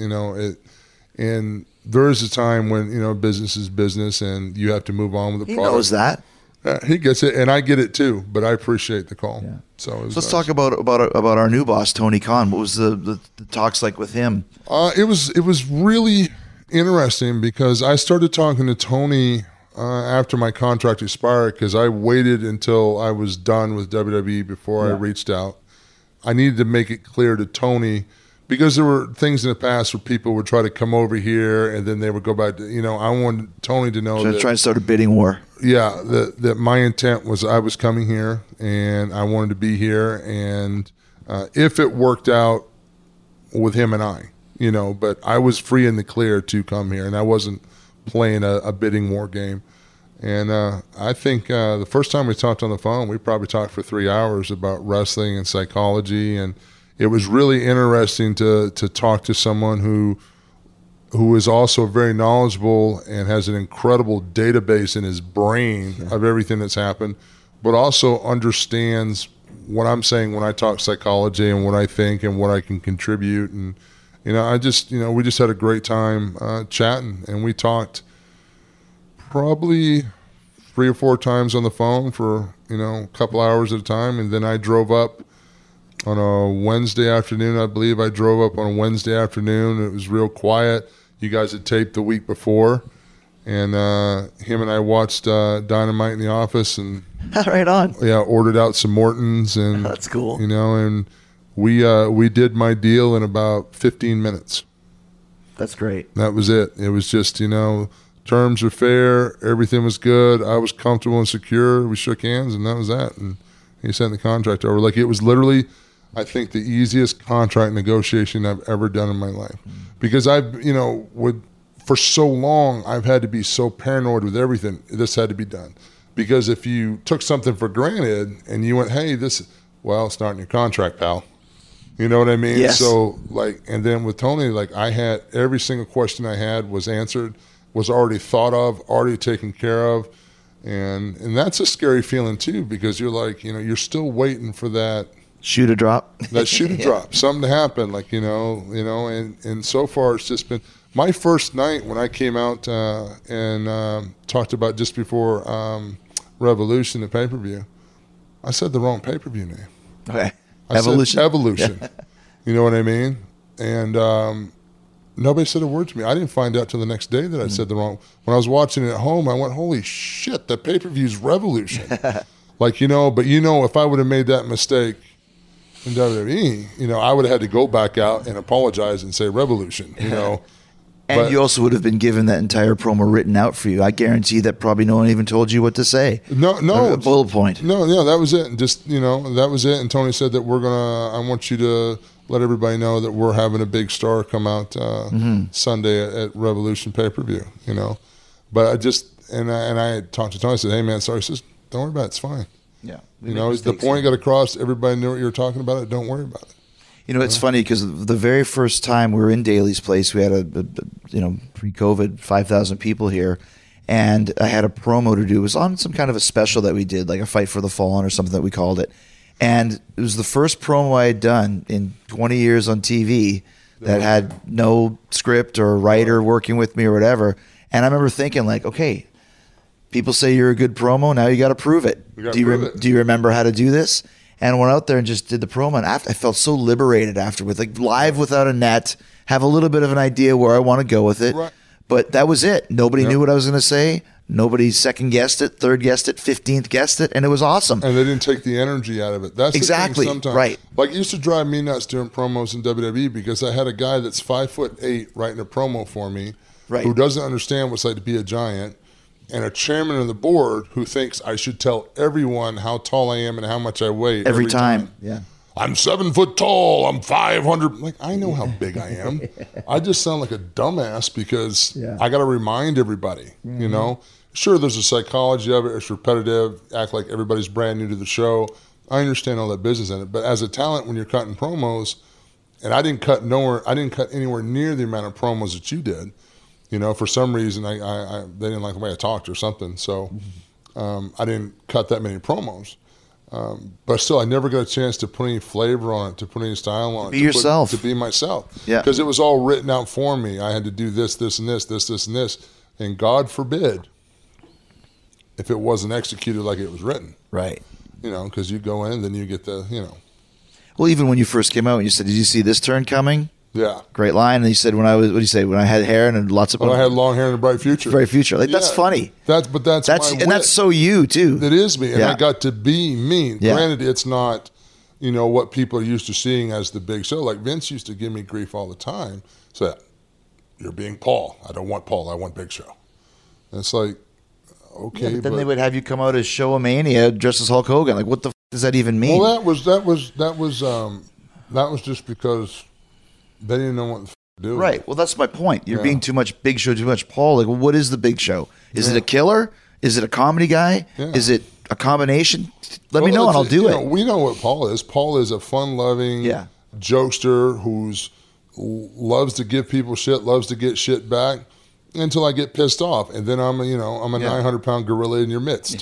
and there is a time when, business is business and you have to move on with the product. He knows that. He gets it, and I get it too. But I appreciate the call. Yeah. So let's talk about our new boss, Tony Khan. What was the talks like with him? It was really interesting because I started talking to Tony after my contract expired because I waited until I was done with WWE before I reached out. I needed to make it clear to Tony because there were things in the past where people would try to come over here and then they would go back to, I wanted Tony to know try to start a bidding war. Yeah, that my intent was I was coming here and I wanted to be here. And if it worked out with him and I, but I was free in the clear to come here and I wasn't playing a bidding war game. And I think the first time we talked on the phone, we probably talked for 3 hours about wrestling and psychology, and it was really interesting to talk to someone who is also very knowledgeable and has an incredible database in his brain of everything that's happened, but also understands what I'm saying when I talk psychology and what I think and what I can contribute. And I just we just had a great time chatting, and we talked probably 3 or 4 times on the phone for a couple hours at a time, and then I drove up on a Wednesday afternoon. I believe I drove up on a Wednesday afternoon. It was real quiet. You guys had taped the week before, and him and I watched Dynamite in the office, and right on. Yeah, ordered out some Mortons, and that's cool. And we did my deal in about 15 minutes. That's great. That was it. It was just terms are fair. Everything was good. I was comfortable and secure. We shook hands, and that was that. And he sent the contract over. Like, it was literally, I think, the easiest contract negotiation I've ever done in my life. Because I've, for so long, I've had to be so paranoid with everything. This had to be done. Because if you took something for granted and you went, hey, it's not in your contract, pal. You know what I mean? Yes. So, and then with Tony, I had every single question I had was answered, was already thought of, already taken care of. And that's a scary feeling too, because you're like, you're still waiting for that Shoe to drop. that shoe to drop, something to happen, like, and so far it's just been my first night when I came out and talked about just before Revolution, the pay-per-view. I said the wrong pay-per-view name. Okay. I Evolution. said Evolution. You know what I mean? And nobody said a word to me. I didn't find out till the next day that I said the wrong. When I was watching it at home, I went, "Holy shit! The pay-per-view's Revolution." Like, but if I would have made that mistake in WWE, I would have had to go back out and apologize and say Revolution. And But- you also would have been given that entire promo written out for you. I guarantee that probably no one even told you what to say. No, A bullet point. No, that was it. And just, that was it. And Tony said that I want you to let everybody know that we're having a big star come out Sunday at Revolution pay-per-view, But I talked to Tony, I said, "Hey, man, sorry." He says, "Don't worry about it. It's fine." Yeah. The point got across. Everybody knew what you were talking about. It. Don't worry about it. It's funny because the very first time we were in Daly's place, we had a pre-COVID 5,000 people here, and I had a promo to do. It was on some kind of a special that we did, like a Fight for the Fallen or something that we called it. And it was the first promo I had done in 20 years on TV that had no script or writer working with me or whatever. And I remember thinking, like, okay, people say you're a good promo. Now you got to prove it. Do you remember how to do this? And I went out there and just did the promo. And I felt so liberated afterwards, like live without a net, have a little bit of an idea where I want to go with it. Right. But that was it. Nobody knew what I was going to say. Nobody second guessed it, third guessed it, 15th guessed it. And it was awesome. And they didn't take the energy out of it. That's Exactly, the thing sometimes. right. Like, it used to drive me nuts doing promos in WWE because I had a guy that's 5'8" writing a promo for me, Right. who doesn't understand what it's like to be a giant, and a chairman of the board who thinks I should tell everyone how tall I am and how much I weigh Every time. Yeah. I'm 7 foot tall. I'm 500. Like, I know how big I am. I just sound like a dumbass because I got to remind everybody, Sure, there's a psychology of it. It's repetitive. Act like everybody's brand new to the show. I understand all that business in it. But as a talent, when you're cutting promos, and I didn't cut anywhere near the amount of promos that you did. For some reason, they didn't like the way I talked or something. So I didn't cut that many promos. But still, I never got a chance to put any flavor on it, to put any style on it. Be yourself. To be myself. Yeah. Because it was all written out for me. I had to do this, this, and this, this, this, and this. And God forbid if it wasn't executed like it was written. Right. Because you go in and then you get the, Well, even when you first came out and you said, "Did you see this turn coming?" Yeah. Great line. And you said, when I had hair and lots of... But I had long hair and a bright future. Bright future. Like, that's funny. That's my And wit. that's so you, too. It is me. And Yeah. I got to be me. Yeah. Granted, it's not, what people are used to seeing as the big show. Like, Vince used to give me grief all the time. So, "You're being Paul. I don't want Paul. I want Big Show." And it's like, okay. But then they would have you come out as Show-A-Mania dressed as Hulk Hogan. Like, what the does that even mean? Well, that was just because they didn't know what to do. Right. Well, that's my point. You're Yeah. being too much Big Show, too much Paul. Like, well, what is the Big Show? Is it a killer? Is it a comedy guy? Yeah. Is it a combination? Let me Well, know and I'll it's- do it. We know what Paul is. Paul is a fun-loving jokester who's loves to give people shit, loves to get shit back until I get pissed off, and then I'm a 900-pound gorilla in your midst.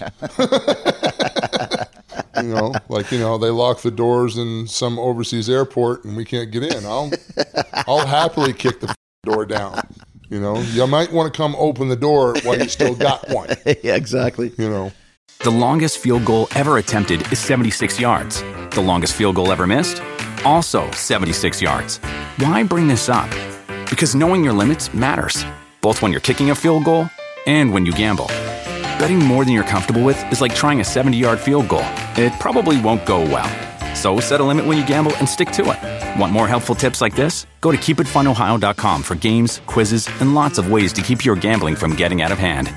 They lock the doors in some overseas airport and we can't get in. I'll happily kick the door down. You might want to come open the door while you still got one. Yeah, exactly. The longest field goal ever attempted is 76 yards. The longest field goal ever missed? Also 76 yards. Why bring this up? Because knowing your limits matters, both when you're kicking a field goal and when you gamble. Betting more than you're comfortable with is like trying a 70-yard field goal. It probably won't go well. So set a limit when you gamble and stick to it. Want more helpful tips like this? Go to keepitfunohio.com for games, quizzes, and lots of ways to keep your gambling from getting out of hand.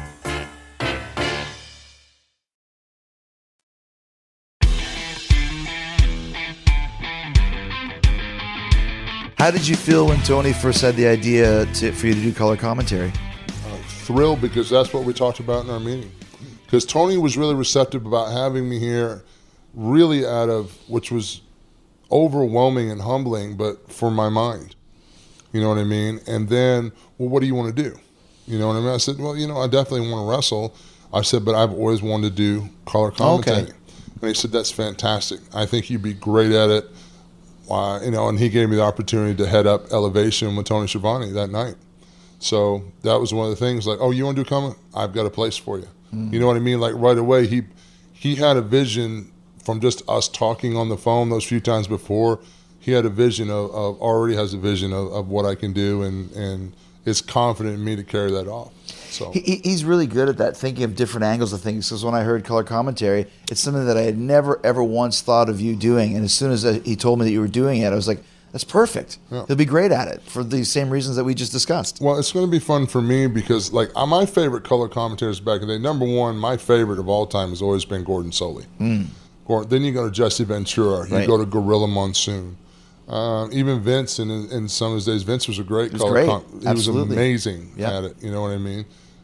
How did you feel when Tony first had the idea for you to do color commentary? Thrilled, because that's what we talked about in our meeting. Because Tony was really receptive about having me here, really which was overwhelming and humbling, but for my mind. You know what I mean? And then, well, what do you want to do? You know what I mean? I said, well, I definitely want to wrestle. I said, but I've always wanted to do color commentating. And he said, that's fantastic. I think you'd be great at it. And he gave me the opportunity to head up Elevation with Tony Schiavone that night. So that was one of the things, like, oh, you want to do comment? I've got a place for you. You know what I mean? Like right away, he had a vision from just us talking on the phone those few times before. He had a vision already has a vision of what I can do, and is confident in me to carry that off. So he's really good at that, thinking of different angles of things. Because when I heard color commentary, it's something that I had never ever once thought of you doing. And as soon as he told me that you were doing it, I was like, that's perfect. Yeah. He'll be great at it for the same reasons that we just discussed. Well, it's going to be fun for me because, like, my favorite color commentators back in the day, number one, my favorite of all time has always been Gordon Solie. Then you go to Jesse Ventura. You go to Gorilla Monsoon. Even Vince, in some of his days, Vince was a great color commentator. He was amazing at it. You know what I mean?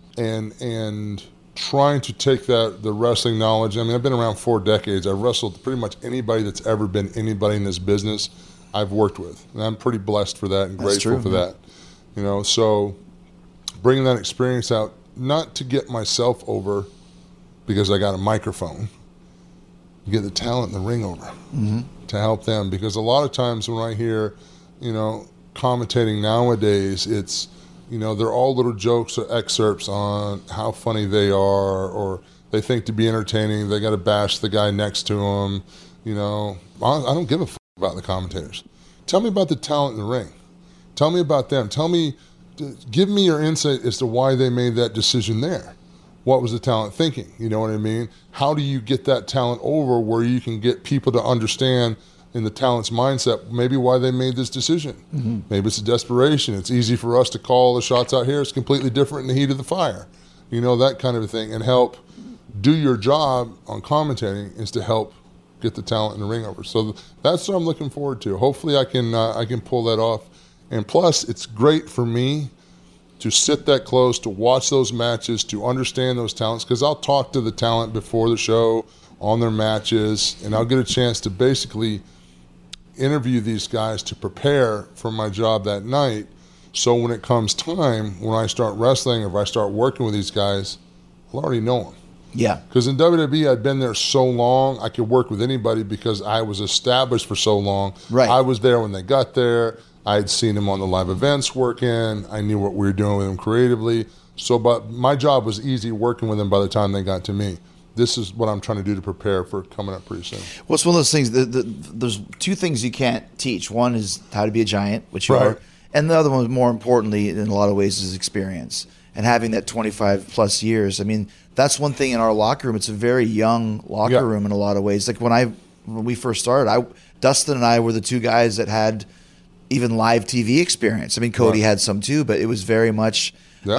And trying to take the wrestling knowledge. I mean, I've been around 4 decades. I've wrestled pretty much anybody that's ever been anybody in this business I've worked with. And I'm pretty blessed for that and grateful for that. You know, so bringing that experience out, not to get myself over because I got a microphone, get the talent in the ring over to help them. Because a lot of times when I hear, commentating nowadays, it's, they're all little jokes or excerpts on how funny they are, or they think to be entertaining, they got to bash the guy next to them. I don't give a fuck about the commentators. Tell me about the talent in the ring. Tell me about them. Give me your insight as to why they made that decision there. What was the talent thinking? You know what I mean? How do you get that talent over where you can get people to understand in the talent's mindset maybe why they made this decision? Maybe it's a desperation. It's easy for us to call the shots out here. It's completely different in the heat of the fire. That kind of a thing. And help do your job on commentating is to help get the talent in the ring over. So that's what I'm looking forward to. Hopefully I can pull that off. And plus, it's great for me to sit that close, to watch those matches, to understand those talents, because I'll talk to the talent before the show on their matches, and I'll get a chance to basically interview these guys to prepare for my job that night. So when it comes time, when I start wrestling, if I start working with these guys, I'll already know them. Yeah. Because in WWE, I'd been there so long, I could work with anybody because I was established for so long. Right. I was there when they got there. I'd seen them on the live events working. I knew what we were doing with them creatively. But my job was easy working with them by the time they got to me. This is what I'm trying to do to prepare for coming up pretty soon. Well, it's one of those things. There's 2 things you can't teach. One is how to be a giant, which you are. And the other one, more importantly, in a lot of ways, is experience. And having that 25 plus years. I mean, that's one thing in our locker room. It's a very young locker room in a lot of ways. Like when we first started, Dustin and I were the 2 guys that had even live TV experience. I mean, Cody had some too, but it was very much,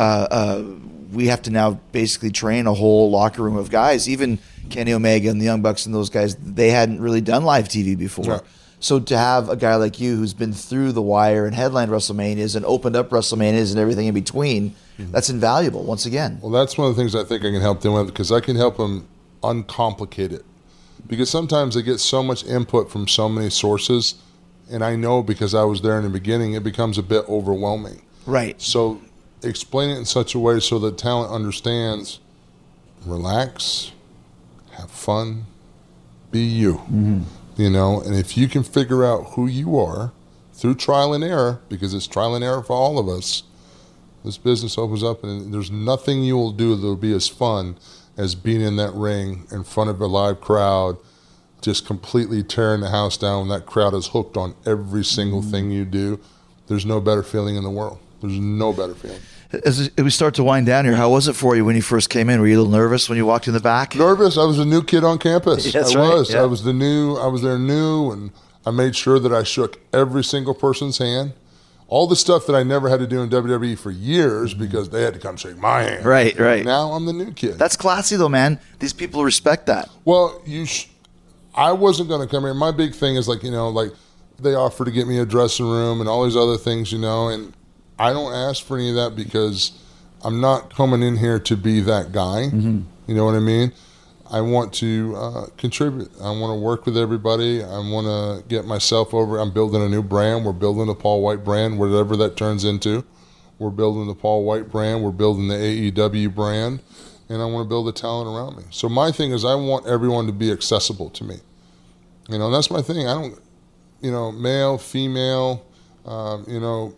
we have to now basically train a whole locker room of guys. Even Kenny Omega and the Young Bucks and those guys, they hadn't really done live TV before. Yeah. So to have a guy like you who's been through the wire and headlined WrestleManias and opened up WrestleManias and everything in between, that's invaluable once again. Well, that's one of the things I think I can help them with, because I can help them uncomplicate it. Because sometimes they get so much input from so many sources, and I know because I was there in the beginning, it becomes a bit overwhelming. Right. So explain it in such a way so that talent understands, relax, have fun, be you. And if you can figure out who you are through trial and error, because it's trial and error for all of us, this business opens up and there's nothing you will do that will be as fun as being in that ring in front of a live crowd, just completely tearing the house down when that crowd is hooked on every single thing you do. There's no better feeling in the world. There's no better feeling. As we start to wind down here, how was it for you when you first came in? Were you a little nervous when you walked in the back? Nervous. I was a new kid on campus. That's I right. was. Yeah. I was there new, and I made sure that I shook every single person's hand. All the stuff that I never had to do in WWE for years because they had to come shake my hand. Right. Now I'm the new kid. That's classy though, man. These people respect that. Well, I wasn't going to come here. My big thing is like they offer to get me a dressing room and all these other things, and I don't ask for any of that because I'm not coming in here to be that guy. You know what I mean? I want to contribute. I want to work with everybody. I want to get myself over. I'm building a new brand. We're building the Paul White brand, whatever that turns into. We're building the Paul White brand. We're building the AEW brand. and I want to build the talent around me. So my thing is I want everyone to be accessible to me. You know, and that's my thing. I don't, you know, male, female, you know,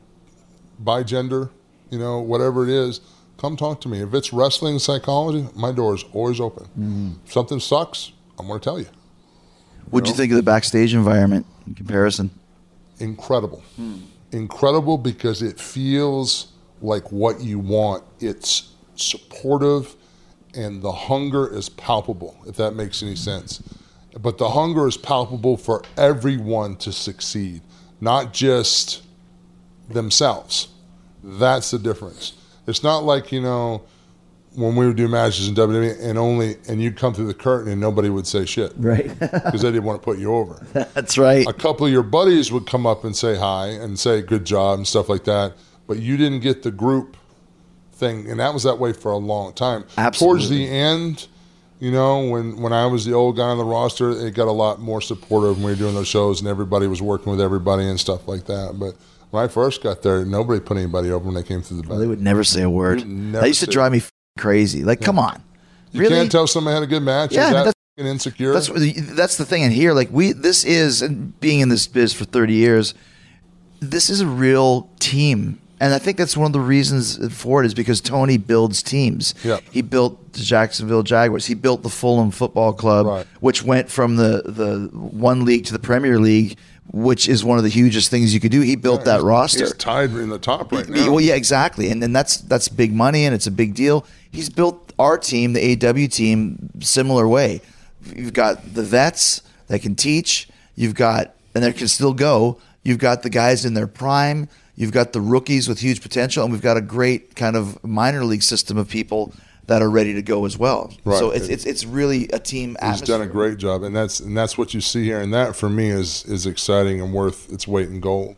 bigender, you know, whatever it is, come talk to me. If it's wrestling psychology, my door is always open. If something sucks, I'm going to tell you. What'd you think of the backstage environment in comparison? Incredible. Incredible because it feels like what you want. It's supportive and the hunger is palpable, if that makes any sense. But the hunger is palpable for everyone to succeed, not just themselves. That's the difference. It's not like, you know, when we would do matches in WWE and you'd come through the curtain and nobody would say shit. Right. Because they didn't want to put you over. That's right. A couple of your buddies would come up and say hi and say good job and stuff like that, but you didn't get the group thing, and that was that way for a long time. Absolutely. Towards the end, you know, when I was the old guy on the roster, it got a lot more supportive when we were doing those shows and everybody was working with everybody and stuff like that. But when I first got there, nobody put anybody over when they came through the back. Well, they would never say a word. That used to drive me crazy. Like, come on. You really? can't tell somebody had a good match. Yeah, Is that that's f***ing insecure? That's the thing in here. Like this is, and being in this biz for 30 years, this is a real team. And I think that's one of the reasons for it is because Tony builds teams. Yeah. He built the Jacksonville Jaguars. He built the Fulham Football Club, Right. which went from the one league to the Premier League, which is one of the hugest things you could do. He built that roster. He's tied in the top right now. Well, yeah, exactly. And that's big money and it's a big deal. He's built our team, the AW team, similar way. You've got the vets that can teach. You've got, and they can still go. You've got the guys in their prime. You've got the rookies with huge potential, and we've got a great kind of minor league system of people that are ready to go as well. Right. So it's really a team He's atmosphere. done a great job, and that's what you see here, and that for me is exciting and worth its weight in gold.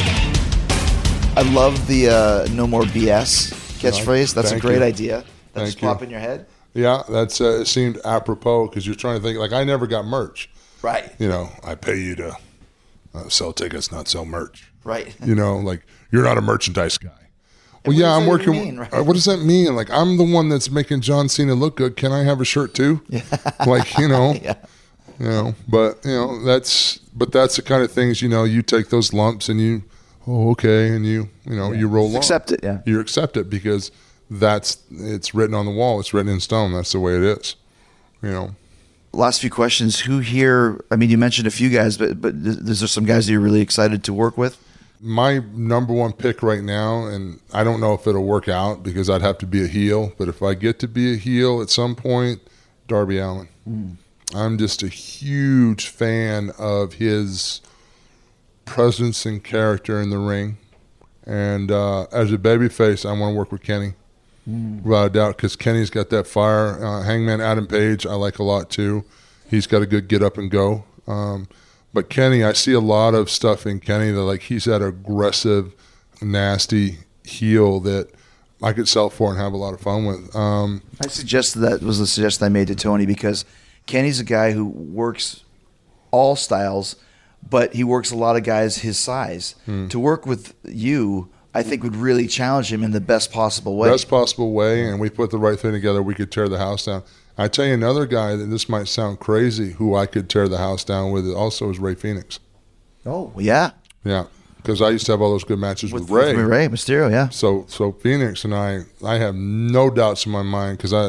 I love the no more BS catchphrase. That's a Thank great you. idea. That just Thank you. pop in your head. Yeah, that's it seemed apropos because you're trying to think like I never got merch. Right. You know, I pay you to sell tickets, not sell merch. Right. You know, like you're not a merchandise guy. Well, what yeah, does I'm that working. even mean, right? What does that mean? Like I'm the one that's making John Cena look good. Can I have a shirt too? Yeah. Like you know, Yeah. you know. But you know that's the kind of things you know. You take those lumps and you, oh okay, and you know you roll on. Accept it. Yeah. You accept it because it's written on the wall. It's written in stone. That's the way it is. You know. Last few questions. Who here? I mean, you mentioned a few guys, but is there some guys that you're really excited to work with? My number one pick right now, and I don't know if it'll work out because I'd have to be a heel, but if I get to be a heel at some point, Darby Allin. I'm just a huge fan of his presence and character in the ring. And as a babyface, I want to work with Kenny, without a doubt, because Kenny's got that fire. Hangman Adam Page, I like a lot too. He's got a good get up and go. But Kenny, I see a lot of stuff in Kenny that like he's that aggressive, nasty heel that I could sell for and have a lot of fun with. I suggested that was the suggestion I made to Tony because Kenny's a guy who works all styles, but he works a lot of guys his size. To work with you, I think would really challenge him in the best possible way. Best possible way, and we put the right thing together, we could tear the house down. I tell you another guy that this might sound crazy, who I could tear the house down with also is Ray Phoenix. Oh, yeah. Yeah, because I used to have all those good matches with Ray. Ray Mysterio, yeah. So Phoenix and I have no doubts in my mind because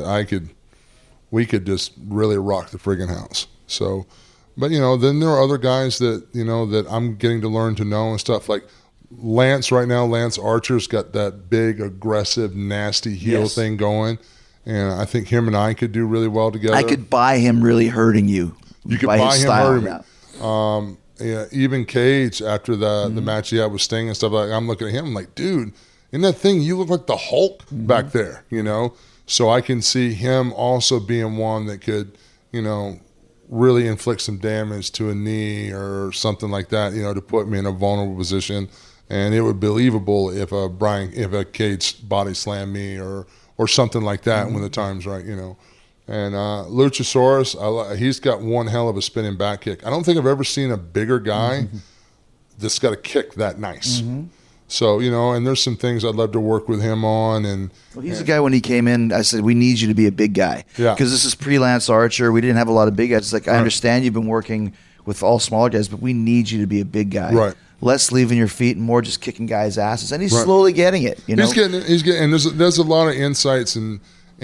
we could just really rock the friggin' house. So, but you know, then there are other guys that you know that I'm getting to learn to know and stuff like Lance right now. Lance Archer's got that big, aggressive, nasty heel thing going, and I think him and I could do really well together. I could buy him really hurting you. You could by buy his him style, hurting yeah. me. Yeah, even Cage after the match he had with Sting and stuff like I'm looking at him I'm like, dude, in that thing you look like the Hulk back there, you know. So I can see him also being one that could, you know, really inflict some damage to a knee or something like that, you know, to put me in a vulnerable position. And it would be believable if a Cage body slammed me or something like that when the time's right, you know. And Luchasaurus, he's got one hell of a spinning back kick. I don't think I've ever seen a bigger guy that's got a kick that nice. So, and there's some things I'd love to work with him on. And Well, he's the guy when he came in, I said, we need you to be a big guy. Yeah. Because this is pre-Lance Archer. We didn't have a lot of big guys. It's like, I understand you've been working with all smaller guys, but we need you to be a big guy. Right. Less leaving your feet and more just kicking guys' asses. And he's slowly getting it. he's getting, and there's a lot of insights and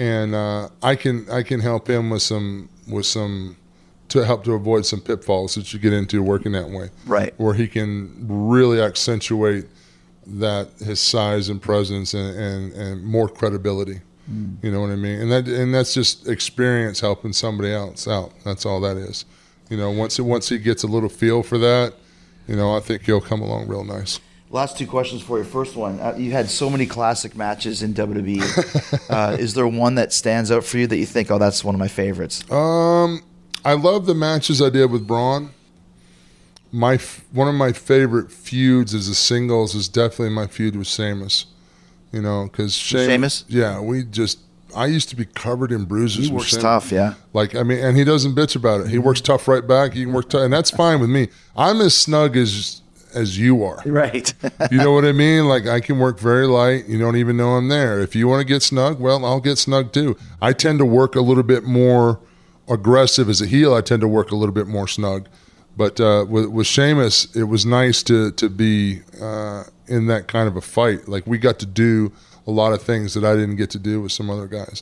I can help him with some to help to avoid some pitfalls that you get into working that way. Right. Where he can really accentuate that his size and presence and more credibility. You know what I mean? And that's just experience helping somebody else out. That's all that is. Once he gets a little feel for that, I think he'll come along real nice. Last 2 questions for you. First one, you had so many classic matches in WWE. Is there one that stands out for you that you think, oh, that's one of my favorites? I love the matches I did with Braun. One of my favorite feuds as a singles is definitely my feud with Sheamus. Because Sheamus? Yeah, I used to be covered in bruises. He works tough, yeah. And he doesn't bitch about it. He works tough right back. He can work tough, and that's fine with me. I'm as snug as you are. Right. You know what I mean? I can work very light. You don't even know I'm there. If you want to get snug, well, I'll get snug too. I tend to work a little bit more aggressive as a heel. I tend to work a little bit more snug. But with Sheamus, it was nice to be in that kind of a fight. We got to do a lot of things that I didn't get to do with some other guys.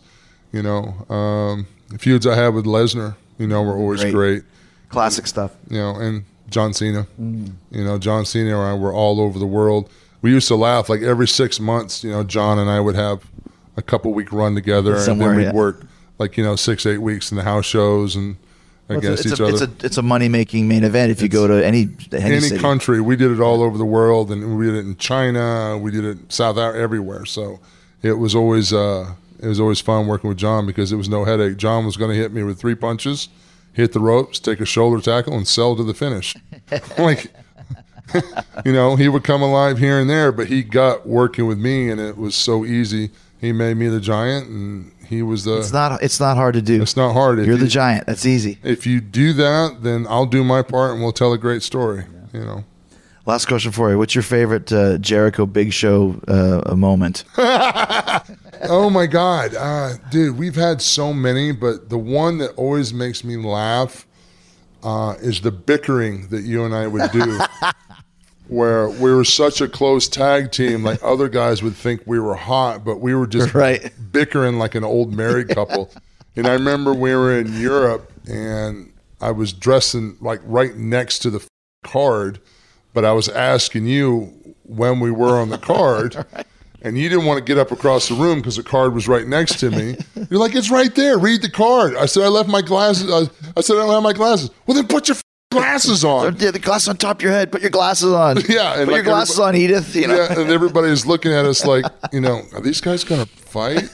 The feuds I had with Lesnar, were always great. Classic stuff. And John Cena. John Cena and I were all over the world. We used to laugh every 6 months. John and I would have a couple-week run together, Somewhere, and then we'd work 6-8 weeks in the house shows and against each other. It's a money-making main event if you go to any city. Country. We did it all over the world, and we did it in China. We did it South Africa, everywhere. So it was always fun working with John because it was no headache. John was going to hit me with 3 punches, hit the ropes, take a shoulder tackle, and sell to the finish. He would come alive here and there, but he got working with me, and it was so easy. He made me the Giant, and he was the. It's not hard to do. It's not hard. You're the Giant. That's easy. If you do that, then I'll do my part, and we'll tell a great story. Last question for you. What's your favorite Jericho Big Show moment? Oh my God, dude, we've had so many, but the one that always makes me laugh is the bickering that you and I would do. Where we were such a close tag team, other guys would think we were hot, but we were just bickering like an old married couple. And I remember we were in Europe, and I was dressing right next to the card, but I was asking you when we were on the card, and you didn't want to get up across the room because the card was right next to me. You're like, it's right there. Read the card. I said, I left my glasses. I said, I don't have my glasses. Well, then put your glasses on. The glasses on top of your head. Put your glasses on. Yeah. And put your glasses on, Edith. Yeah, and everybody's looking at us like, are these guys going to fight?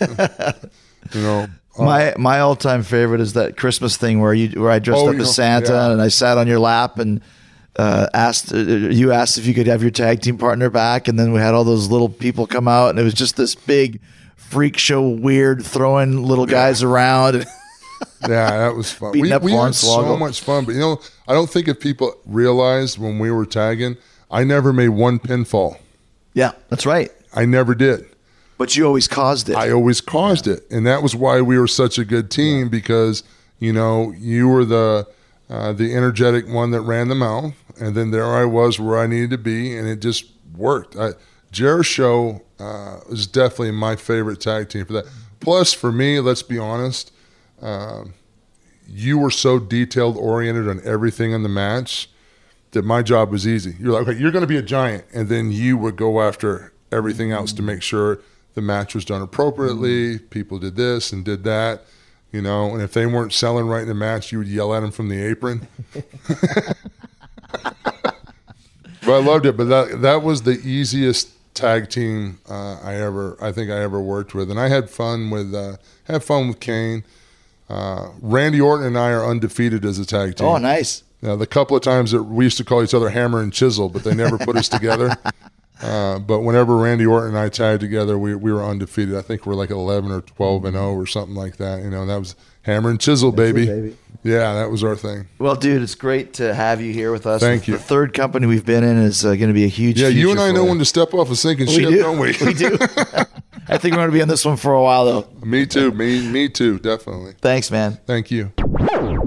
My all-time favorite is that Christmas thing where I dressed up as Santa and I sat on your lap and asked if you could have your tag team partner back, and then we had all those little people come out, and it was just this big freak show, weird throwing little guys around. Yeah, that was fun. We had so much fun, but I don't think if people realized when we were tagging, I never made one pinfall. Yeah, that's right. I never did. But you always caused it. I always caused it, and that was why we were such a good team because you were the energetic one that ran the mouth, and then there I was where I needed to be, and it just worked. Jericho was definitely my favorite tag team for that. Plus, for me, let's be honest. You were so detailed oriented on everything in the match that my job was easy. You're like, okay, you're going to be a Giant, and then you would go after everything else to make sure the match was done appropriately. People did this and did that, and if they weren't selling right in the match, you would yell at them from the apron. But I loved it. But that was the easiest tag team I think I ever worked with, and I had fun with Kane. Randy Orton and I are undefeated as a tag team. Oh, nice. The couple of times that we used to call each other Hammer and Chisel, but they never put us together. But whenever Randy Orton and I tied together, we were undefeated. I think we're 11 or 12-0 or something like that. That was Hammer and Chisel, baby. Yeah, that was our thing. Well, dude, it's great to have you here with us. Thank you. The third company we've been in is going to be a huge. Yeah, you and future I for know you. when to step off a sinking We ship, do. don't we? We do. I think we're going to be on this one for a while, though. Me too. Me too. Definitely. Thanks, man. Thank you.